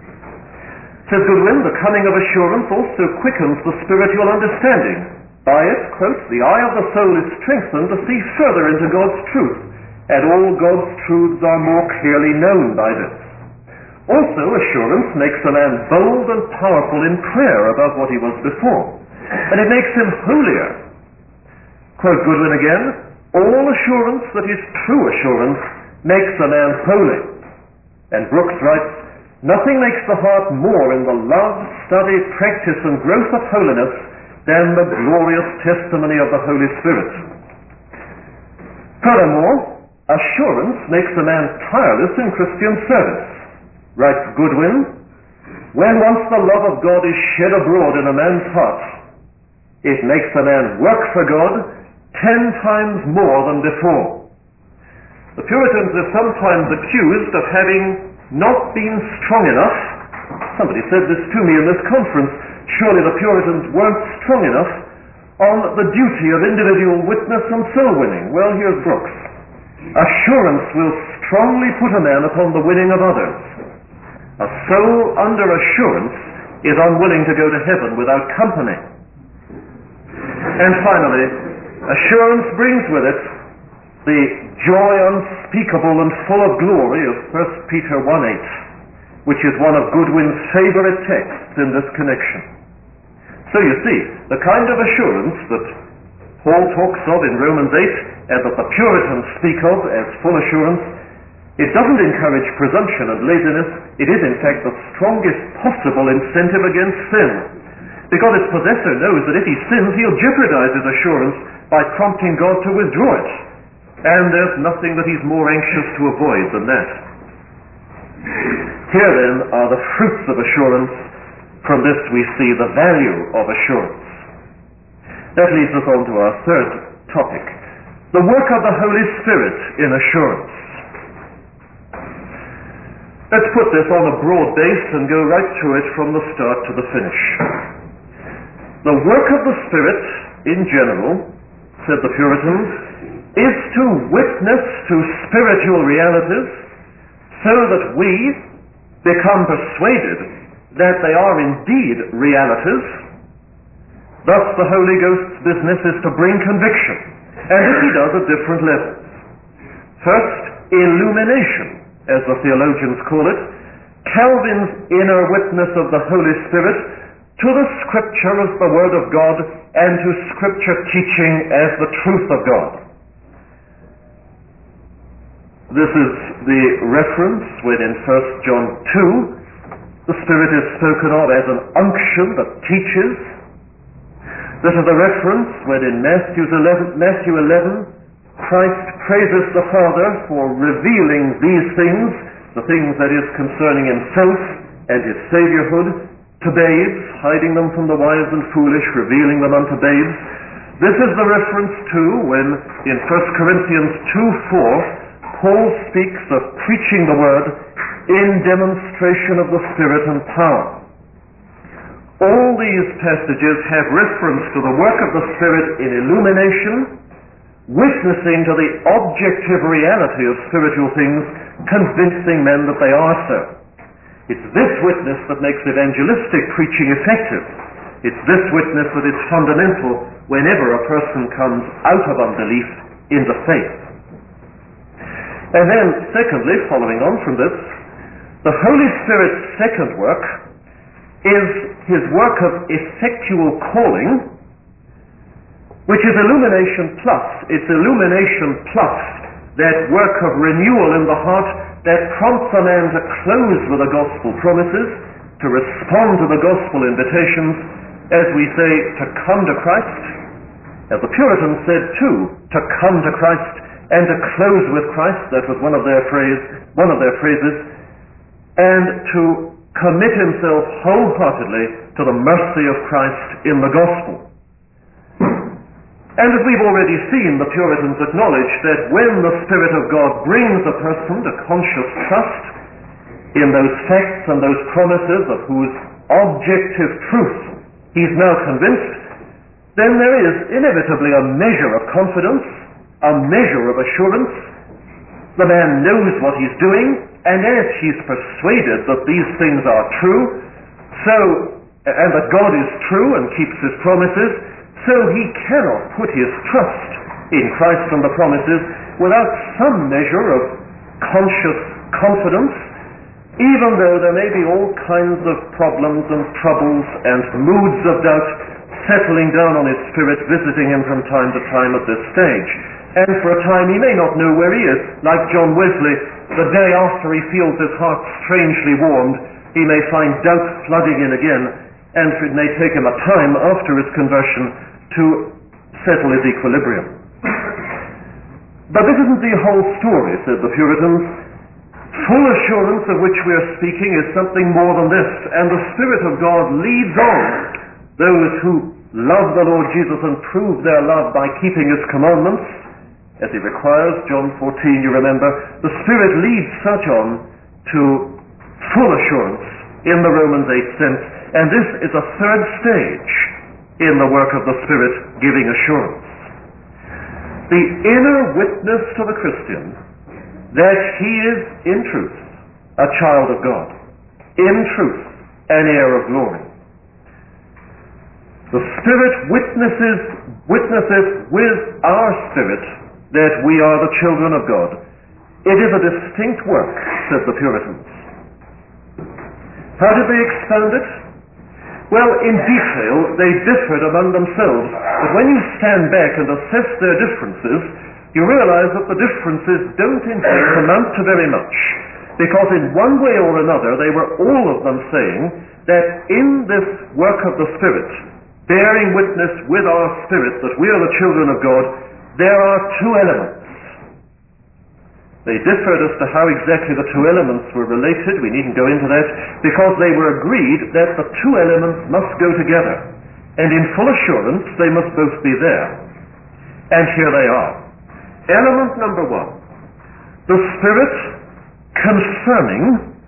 Says Goodwin, the coming of assurance also quickens the spiritual understanding. By it, quote, the eye of the soul is strengthened to see further into God's truth, and all God's truths are more clearly known by this. Also, assurance makes a man bold and powerful in prayer above what he was before. And it makes him holier. Quote Goodwin again, all assurance that is true assurance makes a man holy. And Brooks writes, nothing makes the heart more in the love, study, practice, and growth of holiness than the glorious testimony of the Holy Spirit. Furthermore, assurance makes a man tireless in Christian service. Writes Goodwin, when once the love of God is shed abroad in a man's heart, it makes a man work for God ten times more than before. The Puritans are sometimes accused of having not been strong enough. Somebody said this to me in this conference. Surely the Puritans weren't strong enough on the duty of individual witness and soul winning. Well, here's Brooks. Assurance will strongly put a man upon the winning of others. A soul under assurance is unwilling to go to heaven without company. And finally, assurance brings with it the joy unspeakable and full of glory of First Peter one eight, which is one of Goodwin's favorite texts in this connection. So you see, the kind of assurance that Paul talks of in Romans eight and that the Puritans speak of as full assurance, it doesn't encourage presumption and laziness. It is in fact the strongest possible incentive against sin, because its possessor knows that if he sins, he'll jeopardize his assurance by prompting God to withdraw it. And there's nothing that he's more anxious to avoid than that. Here then are the fruits of assurance. From this we see the value of assurance. That leads us on to our third topic, the work of the Holy Spirit in assurance. Let's put this on a broad base and go right through it from the start to the finish. The work of the Spirit, in general, said the Puritans, is to witness to spiritual realities so that we become persuaded that they are indeed realities. Thus the Holy Ghost's business is to bring conviction, and this he does at different levels. First, illumination, as the theologians call it, Calvin's inner witness of the Holy Spirit to the Scripture as the Word of God and to Scripture teaching as the truth of God. This is the reference when in First John two the Spirit is spoken of as an unction that teaches. This is the reference when in Matthew eleven, Matthew eleven Christ praises the Father for revealing these things, the things that is concerning himself and his Saviourhood, to babes, hiding them from the wise and foolish, revealing them unto babes. This is the reference to when in First Corinthians two four Paul speaks of preaching the word in demonstration of the Spirit and power. All these passages have reference to the work of the Spirit in illumination, witnessing to the objective reality of spiritual things, convincing men that they are so. It's this witness that makes evangelistic preaching effective. It's this witness that is fundamental whenever a person comes out of unbelief into faith. And then, secondly, following on from this, the Holy Spirit's second work is his work of effectual calling, which is illumination plus. It's illumination plus that work of renewal in the heart that prompts a man to close with the gospel promises, to respond to the gospel invitations, as we say, to come to Christ. As the Puritans said too, to come to Christ and to close with Christ. That was one of their phrase, one of their phrases, and to commit himself wholeheartedly to the mercy of Christ in the gospel. And as we've already seen, the Puritans acknowledge that when the Spirit of God brings a person to conscious trust in those facts and those promises of whose objective truth he's now convinced, then there is inevitably a measure of confidence, a measure of assurance. The man knows what he's doing, and as he's persuaded that these things are true, so and that God is true and keeps his promises, so he cannot put his trust in Christ and the promises without some measure of conscious confidence even though there may be all kinds of problems and troubles and moods of doubt settling down on his spirit, visiting him from time to time at this stage. And for a time he may not know where he is. Like John Wesley, the day after he feels his heart strangely warmed, he may find doubt flooding in again, and it may take him a time after his conversion to settle his equilibrium. But this isn't the whole story, said the Puritans. Full assurance of which we are speaking is something more than this, and the Spirit of God leads on those who love the Lord Jesus and prove their love by keeping his commandments, as he requires, John fourteen, you remember. The Spirit leads such on to full assurance in the Romans eight sense, and this is a third stage in the work of the Spirit giving assurance. The inner witness to the Christian that he is in truth a child of God, in truth an heir of glory. The Spirit witnesses, witnesses with our spirit that we are the children of God. It is a distinct work, said the Puritans. How did they expound it? Well, in detail, they differed among themselves, but when you stand back and assess their differences, you realize that the differences don't in fact amount to very much, because in one way or another they were all of them saying that in this work of the Spirit, bearing witness with our spirit that we are the children of God, there are two elements. They differed as to how exactly the two elements were related. We needn't go into that, because they were agreed that the two elements must go together, and in full assurance they must both be there. And here they are. Element number one, the Spirit confirming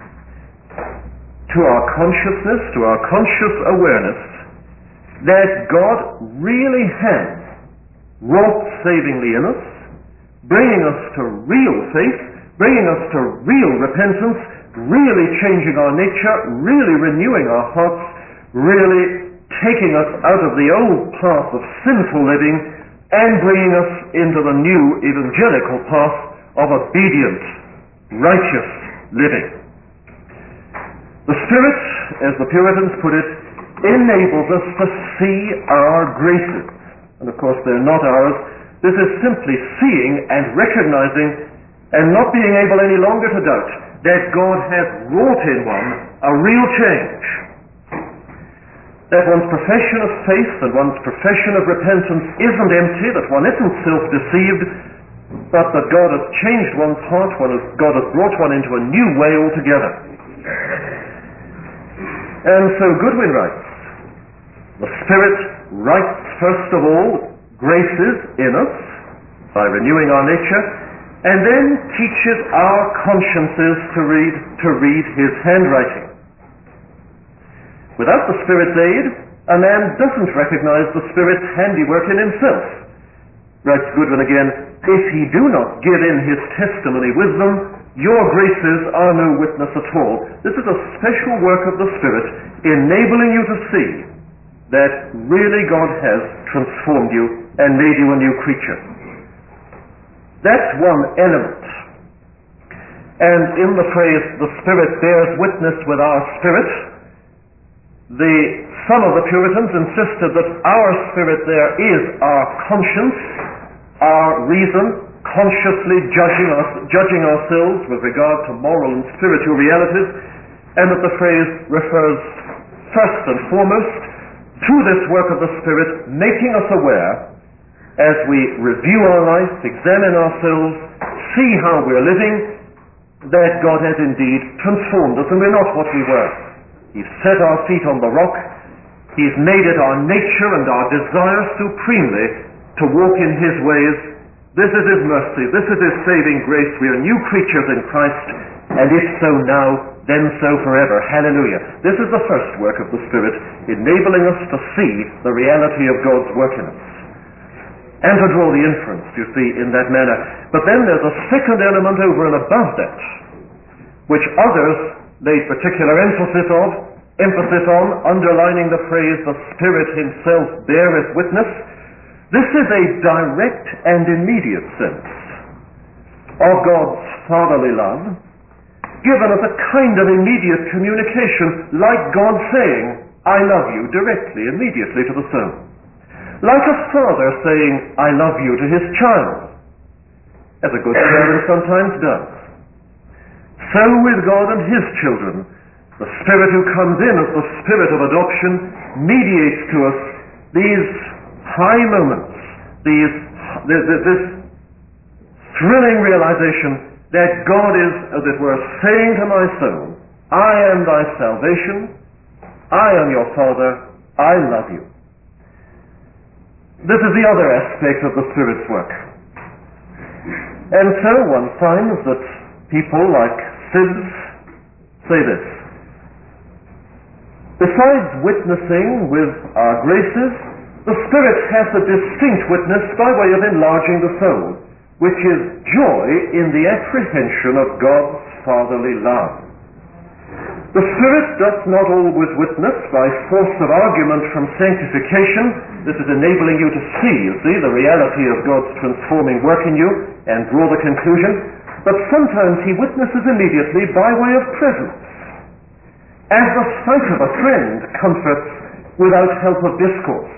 to our consciousness, to our conscious awareness, that God really has wrought savingly in us, bringing us to real faith, bringing us to real repentance, really changing our nature, really renewing our hearts, really taking us out of the old path of sinful living and bringing us into the new evangelical path of obedient, righteous living. The Spirit, as the Puritans put it, enables us to see our graces. And of course they're not ours. This is simply seeing and recognizing and not being able any longer to doubt that God has wrought in one a real change. That one's profession of faith and one's profession of repentance isn't empty, that one isn't self-deceived, but that God has changed one's heart, one has, God has brought one into a new way altogether. And so Goodwin writes, the Spirit writes first of all graces in us by renewing our nature, and then teaches our consciences to read, to read his handwriting. Without the Spirit's aid, a man doesn't recognize the Spirit's handiwork in himself. Writes Goodwin again, if he do not give in his testimony with them, your graces are no witness at all. This is a special work of the Spirit, enabling you to see that really God has transformed you and made you a new creature. That's one element. And in the phrase, the Spirit bears witness with our spirit, the, some of the Puritans insisted that our spirit there is our conscience, our reason, consciously judging, us, judging ourselves with regard to moral and spiritual realities, and that the phrase refers first and foremost to this work of the Spirit, making us aware as we review our life, examine ourselves, see how we're living, that God has indeed transformed us and we're not what we were. He's set our feet on the rock. He's made it our nature and our desire supremely to walk in his ways. This is his mercy. This is his saving grace. We are new creatures in Christ, and if so now, then so forever. Hallelujah. This is the first work of the Spirit, enabling us to see the reality of God's work in us, and to draw the inference, you see, in that manner. But then there's a second element over and above that, which others laid particular emphasis of, emphasis on, underlining the phrase, the Spirit himself beareth witness. This is a direct and immediate sense of God's fatherly love given as a kind of immediate communication, like God saying, I love you, directly, immediately to the soul. Like a father saying, I love you to his child, as a good parent sometimes does. So with God and his children, the Spirit who comes in as the Spirit of adoption mediates to us these high moments, these, this thrilling realization that God is, as it were, saying to my soul, I am thy salvation, I am your Father, I love you. This is the other aspect of the Spirit's work. And so one finds that people like Sibbes say this: besides witnessing with our graces, the Spirit hath a distinct witness by way of enlarging the soul, which is joy in the apprehension of God's fatherly love. The Spirit doth not always witness by force of argument from sanctification. This is enabling you to see, you see, the reality of God's transforming work in you and draw the conclusion. But sometimes he witnesses immediately by way of presence, as the sight of a friend comforts without help of discourse.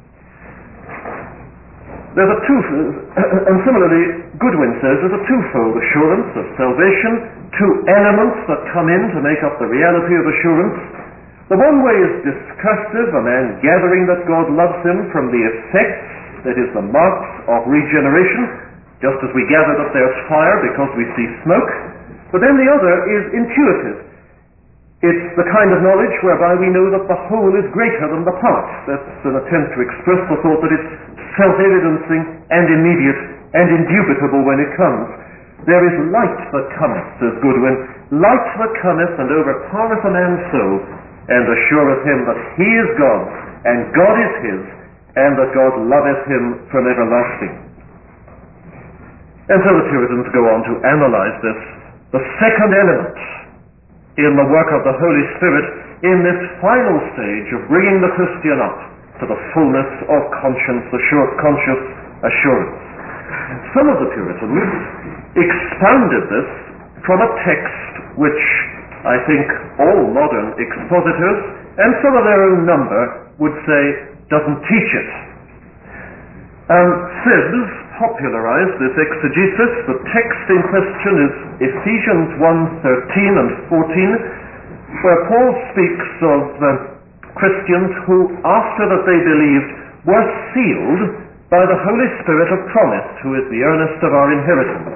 There's a two, and similarly, Goodwin says there's a twofold assurance of salvation, two elements that come in to make up the reality of assurance. The one way is discursive, a man gathering that God loves him from the effects, that is, the marks of regeneration, just as we gather that there's fire because we see smoke. But then the other is intuitive. It's the kind of knowledge whereby we know that the whole is greater than the part. That's an attempt to express the thought that it's self-evidencing and immediate and indubitable when it comes. There is light that cometh, says Goodwin, light that cometh and overpowereth a man's soul, and assureth him that he is God, and God is his, and that God loveth him from everlasting. And so the Puritans go on to analyze this, the second element in the work of the Holy Spirit in this final stage of bringing the Christian up to the fullness of conscience, assur- conscious assurance. Some of the Puritans expounded this from a text which I think all modern expositors, and some of their own number, would say doesn't teach it. Um, Sibbes popularized this exegesis. The text in question is Ephesians one thirteen and fourteen, where Paul speaks of uh, Christians who, after that they believed, were sealed by the Holy Spirit of promise, who is the earnest of our inheritance.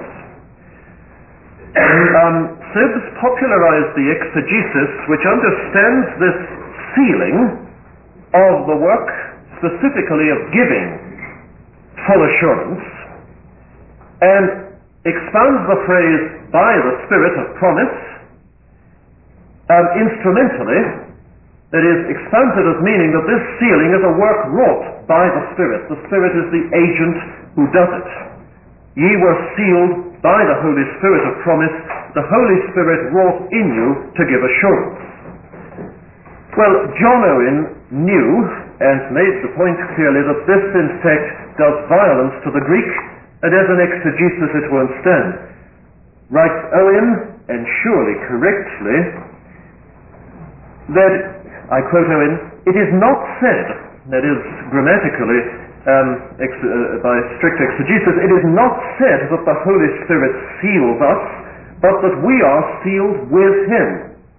Um, Sibbes popularized the exegesis which understands this sealing of the work, specifically of giving full assurance, and expounds the phrase by the Spirit of promise um, instrumentally, that is, expounds it as meaning that this sealing is a work wrought by the Spirit. The Spirit is the agent who does it. Ye were sealed by the Holy Spirit of promise, the Holy Spirit wrought in you to give assurance. Well, John Owen knew and made the point clearly that this in fact does violence to the Greek, and as an exegesis it won't stand. Writes Owen, and surely correctly, that, I quote Owen, it is not said, that is grammatically, um, ex, uh, by strict exegesis, it is not said that the Holy Spirit seals us, but that we are sealed with Him.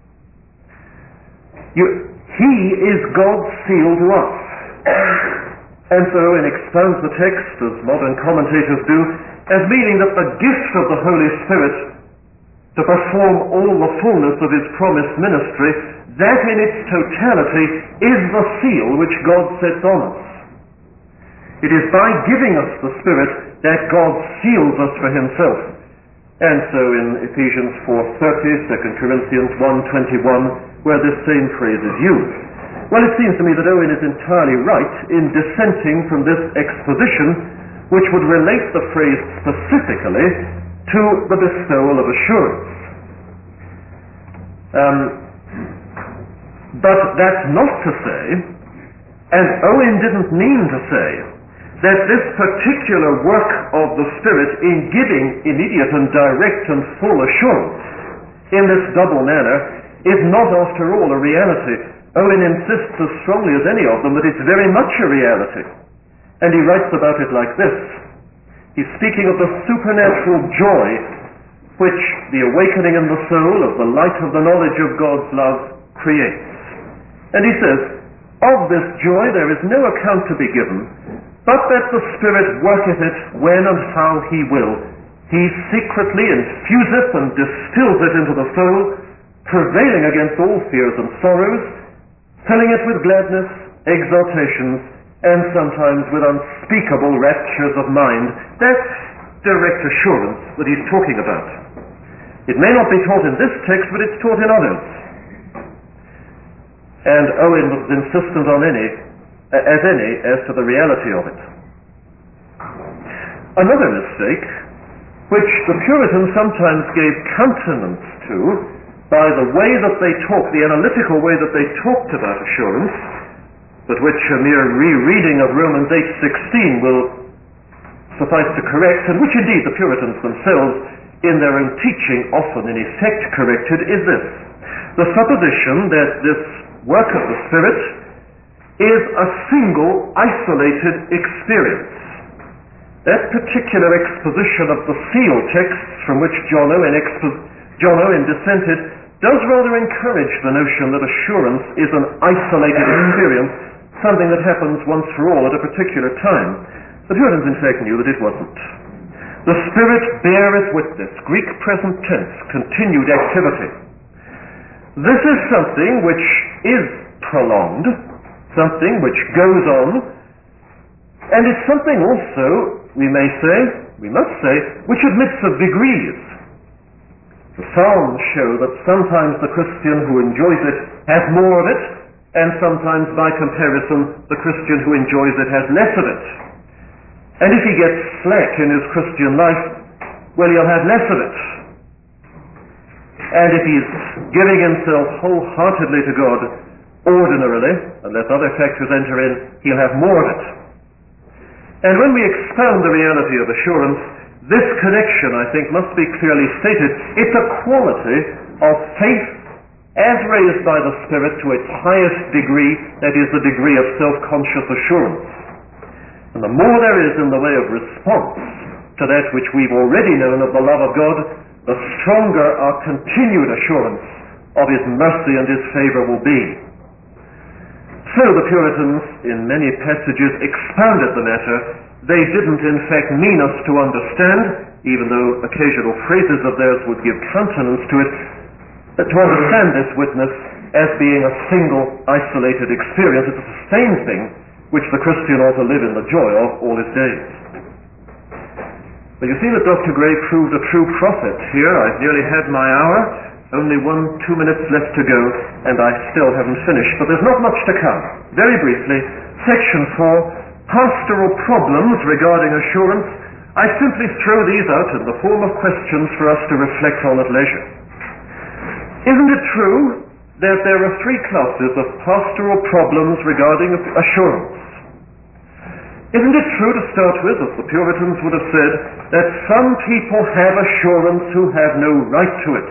You, he is God's seal to us. And so Owen expounds the text, as modern commentators do, as meaning that the gift of the Holy Spirit to perform all the fullness of His promised ministry, that in its totality is the seal which God sets on us. It is by giving us the Spirit that God seals us for Himself. And so in Ephesians four thirty, Second Corinthians one twenty-one, where this same phrase is used. Well, it seems to me that Owen is entirely right in dissenting from this exposition, which would relate the phrase specifically to the bestowal of assurance. Um, but that's not to say, and Owen didn't mean to say, that this particular work of the Spirit in giving immediate and direct and full assurance in this double manner is not, after all, a reality. Owen insists as strongly as any of them that it's very much a reality. And he writes about it like this. He's speaking of the supernatural joy which the awakening in the soul of the light of the knowledge of God's love creates. And he says, of this joy there is no account to be given, but that the Spirit worketh it when and how he will. He secretly infuseth and distills it into the soul, prevailing against all fears and sorrows, filling it with gladness, exaltations, and sometimes with unspeakable raptures of mind. That's direct assurance that he's talking about. It may not be taught in this text, but it's taught in others. And Owen was insistent on any, as any, as to the reality of it. Another mistake, which the Puritans sometimes gave countenance to by the way that they talked, the analytical way that they talked about assurance, but which a mere rereading of Romans eight sixteen will suffice to correct, and which indeed the Puritans themselves in their own teaching often in effect corrected, is this: the supposition that this work of the Spirit is a single, isolated experience. That particular exposition of the seal texts from which John Owen, expo- John Owen dissented does rather encourage the notion that assurance is an isolated experience, something that happens once for all at a particular time. The Puritans in fact knew that it wasn't. The Spirit beareth witness, Greek present tense, continued activity. This is something which is prolonged, something which goes on, and it's something also, we may say, we must say, which admits of degrees. The Psalms show that sometimes the Christian who enjoys it has more of it, and sometimes by comparison the Christian who enjoys it has less of it. And if he gets slack in his Christian life, well, he'll have less of it. And if he's giving himself wholeheartedly to God ordinarily, unless other factors enter in, he'll have more of it. And when we expound the reality of assurance, this connection, I think, must be clearly stated. It's a quality of faith as raised by the Spirit to its highest degree, that is, the degree of self-conscious assurance. And the more there is in the way of response to that which we've already known of the love of God, the stronger our continued assurance of His mercy and His favor will be. So the Puritans, in many passages, expounded the matter. They didn't, in fact, mean us to understand, even though occasional phrases of theirs would give countenance to it, but to understand this witness as being a single, isolated experience. It's a sustained thing which the Christian ought to live in the joy of all his days. But you see that Doctor Gray proved a true prophet here. I've nearly had my hour, only one, two minutes left to go, and I still haven't finished. But there's not much to come. Very briefly, Section four, Pastoral Problems Regarding Assurance. I simply throw these out in the form of questions for us to reflect on at leisure. Isn't it true that there are three classes of pastoral problems regarding assurance? Isn't it true, to start with, as the Puritans would have said, that some people have assurance who have no right to it?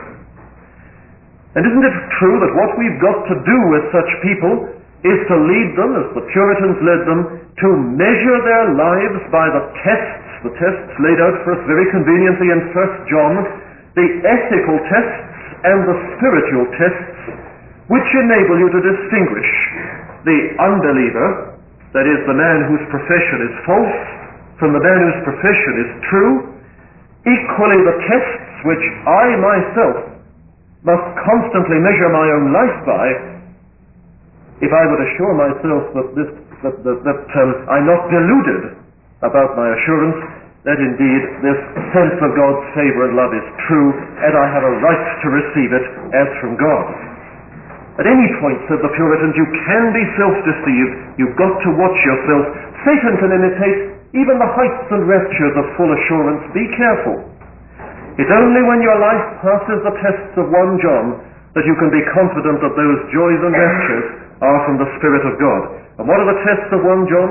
And isn't it true that what we've got to do with such people is to lead them, as the Puritans led them, to measure their lives by the tests, the tests laid out for us very conveniently in First John, the ethical tests and the spiritual tests, which enable you to distinguish the unbeliever, that is, the man whose profession is false, from the man whose profession is true. Equally, the tests which I myself must constantly measure my own life by, if I would assure myself that, this, that, that, that um, I'm not deluded about my assurance, that indeed this sense of God's favor and love is true, and I have a right to receive it as from God. At any point, said the Puritans, you can be self-deceived. You've got to watch yourself. Satan can imitate even the heights and raptures of full assurance. Be careful. It's only when your life passes the tests of First John that you can be confident that those joys and raptures are from the Spirit of God. And what are the tests of First John?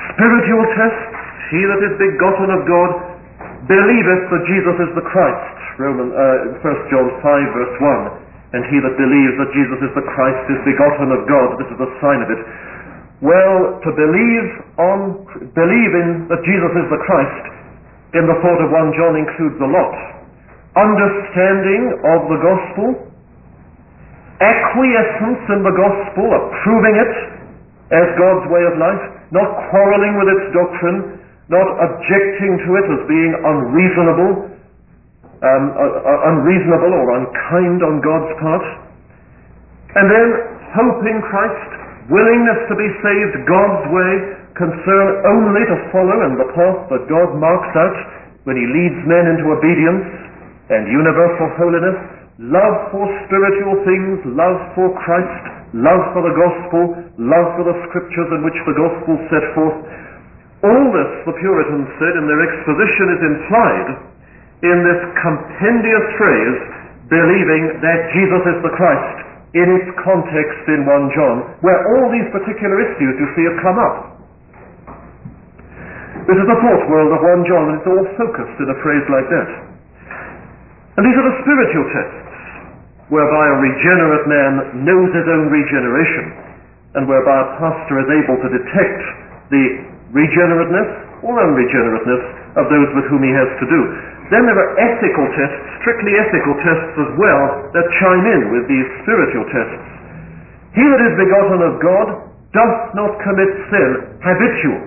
Spiritual tests. He that is begotten of God believeth that Jesus is the Christ. Roman, uh, First John five verse one, and he that believes that Jesus is the Christ is begotten of God, this is a sign of it. Well, to believe on, believe in that Jesus is the Christ in the thought of First John includes a lot. Understanding of the gospel, acquiescence in the gospel, approving it as God's way of life, not quarreling with its doctrine, not objecting to it as being unreasonable, um, uh, uh, unreasonable or unkind on God's part, and then hope in Christ, willingness to be saved God's way, concern only to follow in the path that God marks out when he leads men into obedience and universal holiness, love for spiritual things, love for Christ, love for the gospel, love for the scriptures in which the gospel set forth. All this, the Puritans said in their exposition, is implied in this compendious phrase, believing that Jesus is the Christ, in its context in First John, where all these particular issues you see have come up. This is the thought world of First John, and it's all focused in a phrase like that. And these are the spiritual tests, whereby a regenerate man knows his own regeneration, and whereby a pastor is able to detect the regenerateness or unregenerateness of those with whom he has to do. Then there are ethical tests, strictly ethical tests as well, that chime in with these spiritual tests. He that is begotten of God doth not commit sin, habitual,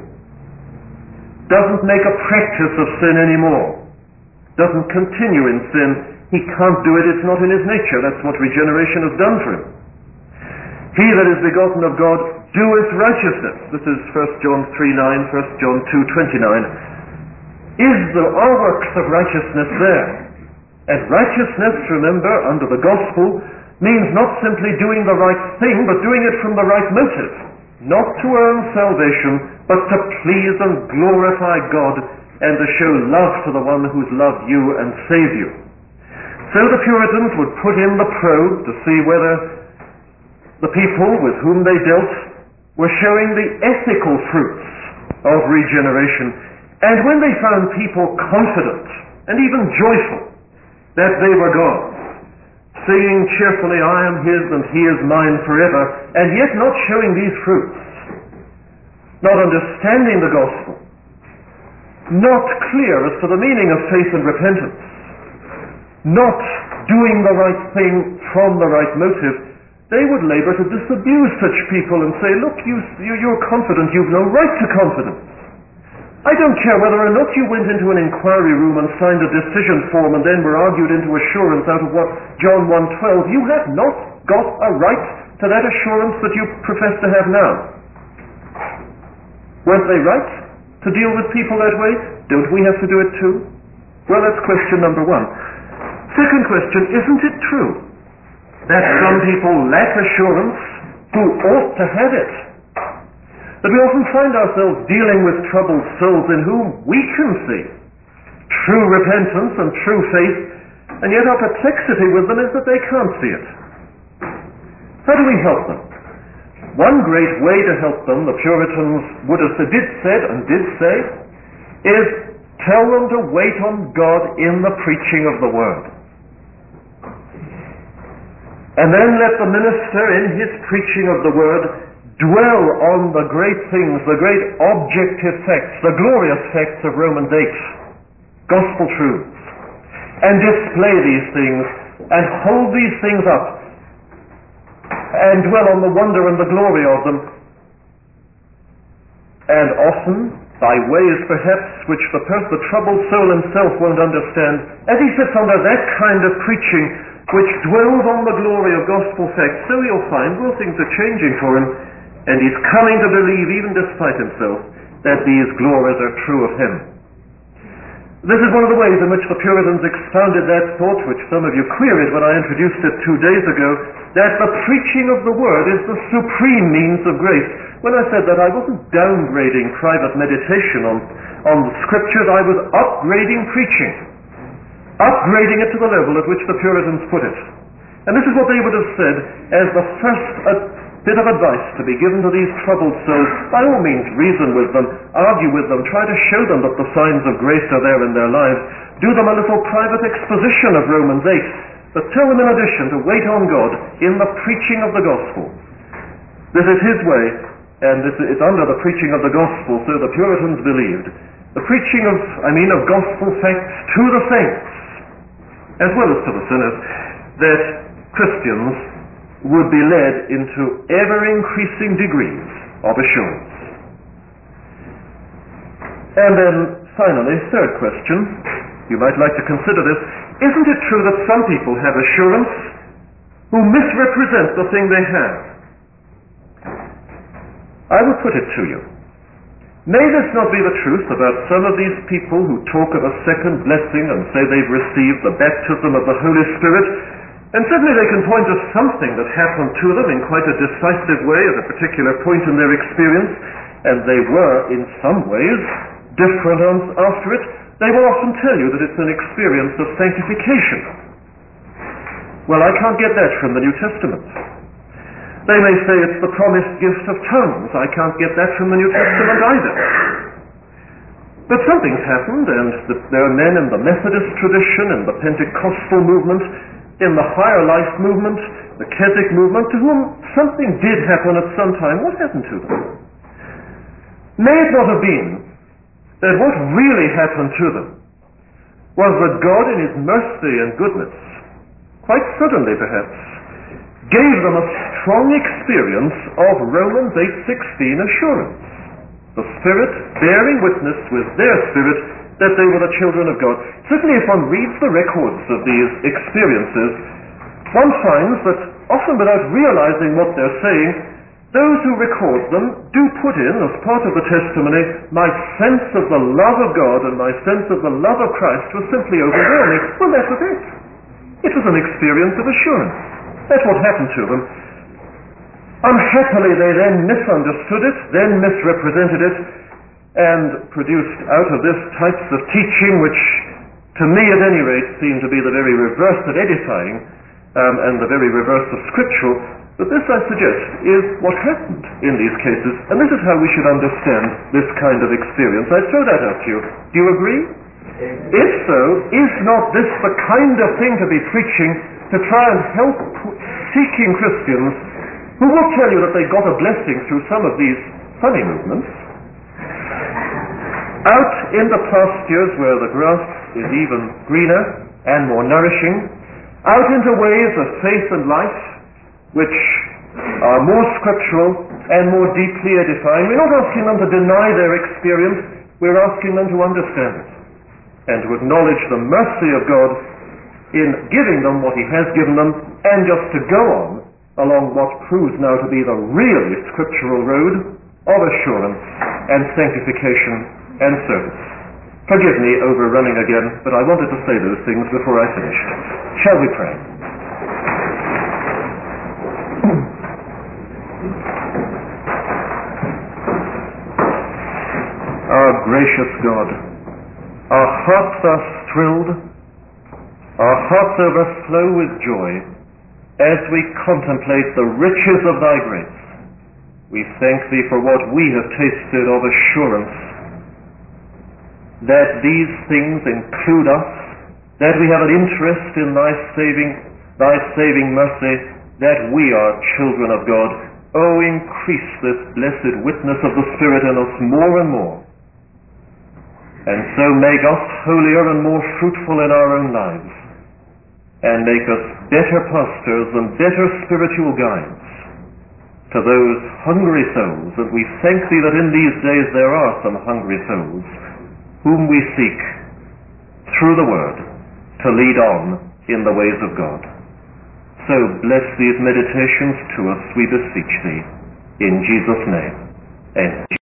doesn't make a practice of sin anymore, doesn't continue in sin. He can't do it, it's not in his nature. That's what regeneration has done for him. He that is begotten of God doeth righteousness. This is First John three nine, First John two twenty-nine. Is there are works of righteousness there? And righteousness, remember, under the gospel, means not simply doing the right thing, but doing it from the right motive. Not to earn salvation, but to please and glorify God and to show love to the one who's loved you and saved you. So the Puritans would put in the probe to see whether the people with whom they dealt were showing the ethical fruits of regeneration. And when they found people confident and even joyful that they were God's, singing cheerfully, I am his and he is mine forever, and yet not showing these fruits, not understanding the gospel, not clear as to the meaning of faith and repentance, not doing the right thing from the right motive, they would labor to disabuse such people and say, look, you, you, you're confident, you've no right to confidence. I don't care whether or not you went into an inquiry room and signed a decision form and then were argued into assurance out of what John one twelve, you have not got a right to that assurance that you profess to have now. Weren't they right to deal with people that way? Don't we have to do it too? Well, that's question number one. Second question, isn't it true that some people lack assurance who ought to have it? That we often find ourselves dealing with troubled souls in whom we can see true repentance and true faith, and yet our perplexity with them is that they can't see it. How do we help them? One great way to help them, the Puritans would have did said and did say, is tell them to wait on God in the preaching of the Word. And then let the minister in his preaching of the Word dwell on the great things, the great objective facts, the glorious facts of Romans eight, gospel truths, and display these things and hold these things up and dwell on the wonder and the glory of them. And often, by ways perhaps which the, pers- the troubled soul himself won't understand, as he sits under that kind of preaching which dwells on the glory of gospel facts, so he'll find, well, things are changing for him, and he's coming to believe, even despite himself, that these glories are true of him. This is one of the ways in which the Puritans expounded that thought, which some of you queried when I introduced it two days ago, that the preaching of the Word is the supreme means of grace. When I said that, I wasn't downgrading private meditation on, on the Scriptures, I was upgrading preaching, upgrading it to the level at which the Puritans put it. And this is what they would have said as the first uh, bit of advice to be given to these troubled souls, by all means reason with them, argue with them, try to show them that the signs of grace are there in their lives, do them a little private exposition of Romans eight, but tell them in addition to wait on God in the preaching of the gospel. This is his way, and it's under the preaching of the gospel, so the Puritans believed. The preaching of, I mean, of gospel facts to the saints, as well as to the sinners, that Christians would be led into ever-increasing degrees of assurance. And then, finally, third question, you might like to consider this, isn't it true that some people have assurance who misrepresent the thing they have? I will put it to you. May this not be the truth about some of these people who talk of a second blessing and say they've received the baptism of the Holy Spirit? And certainly they can point to something that happened to them in quite a decisive way at a particular point in their experience, and they were, in some ways, different after it. They will often tell you that it's an experience of sanctification. Well, I can't get that from the New Testament. They may say it's the promised gift of tongues. I can't get that from the New Testament either. But something's happened, and there are men in the Methodist tradition, in the Pentecostal movement, in the higher life movement, the Keswick movement, to whom something did happen at some time. What happened to them? May it not have been that what really happened to them was that God in his mercy and goodness, quite suddenly perhaps, gave them a strong experience of Romans eight sixteen assurance. The Spirit bearing witness with their spirit that they were the children of God. Certainly if one reads the records of these experiences, one finds that often without realizing what they're saying, those who record them do put in, as part of the testimony, my sense of the love of God and my sense of the love of Christ was simply overwhelming. Well, that was it. It was an experience of assurance. That's what happened to them. Unhappily, they then misunderstood it, then misrepresented it, and produced out of this types of teaching which, to me at any rate, seem to be the very reverse of edifying um, and the very reverse of scriptural. But this, I suggest, is what happened in these cases, and this is how we should understand this kind of experience. I throw that out to you. Do you agree? If so, is not this the kind of thing to be preaching to try and help seeking Christians who will tell you that they got a blessing through some of these funny movements, out in the pastures where the grass is even greener and more nourishing, out into ways of faith and life which are more scriptural and more deeply edifying. We're not asking them to deny their experience, we're asking them to understand it and to acknowledge the mercy of God in giving them what he has given them, and just to go on along what proves now to be the really scriptural road of assurance and sanctification and service. Forgive me overrunning again, but I wanted to say those things before I finish. Shall we pray? Our gracious God, our hearts are thrilled, our hearts overflow with joy as we contemplate the riches of thy grace. We thank thee for what we have tasted of assurance that these things include us, that we have an interest in thy saving, thy saving mercy, that we are children of God. Oh, increase this blessed witness of the Spirit in us more and more, and so make us holier and more fruitful in our own lives, and make us better pastors and better spiritual guides to those hungry souls. And we thank thee that in these days there are some hungry souls whom we seek through the Word to lead on in the ways of God. So bless these meditations to us, we beseech thee, in Jesus' name. Amen.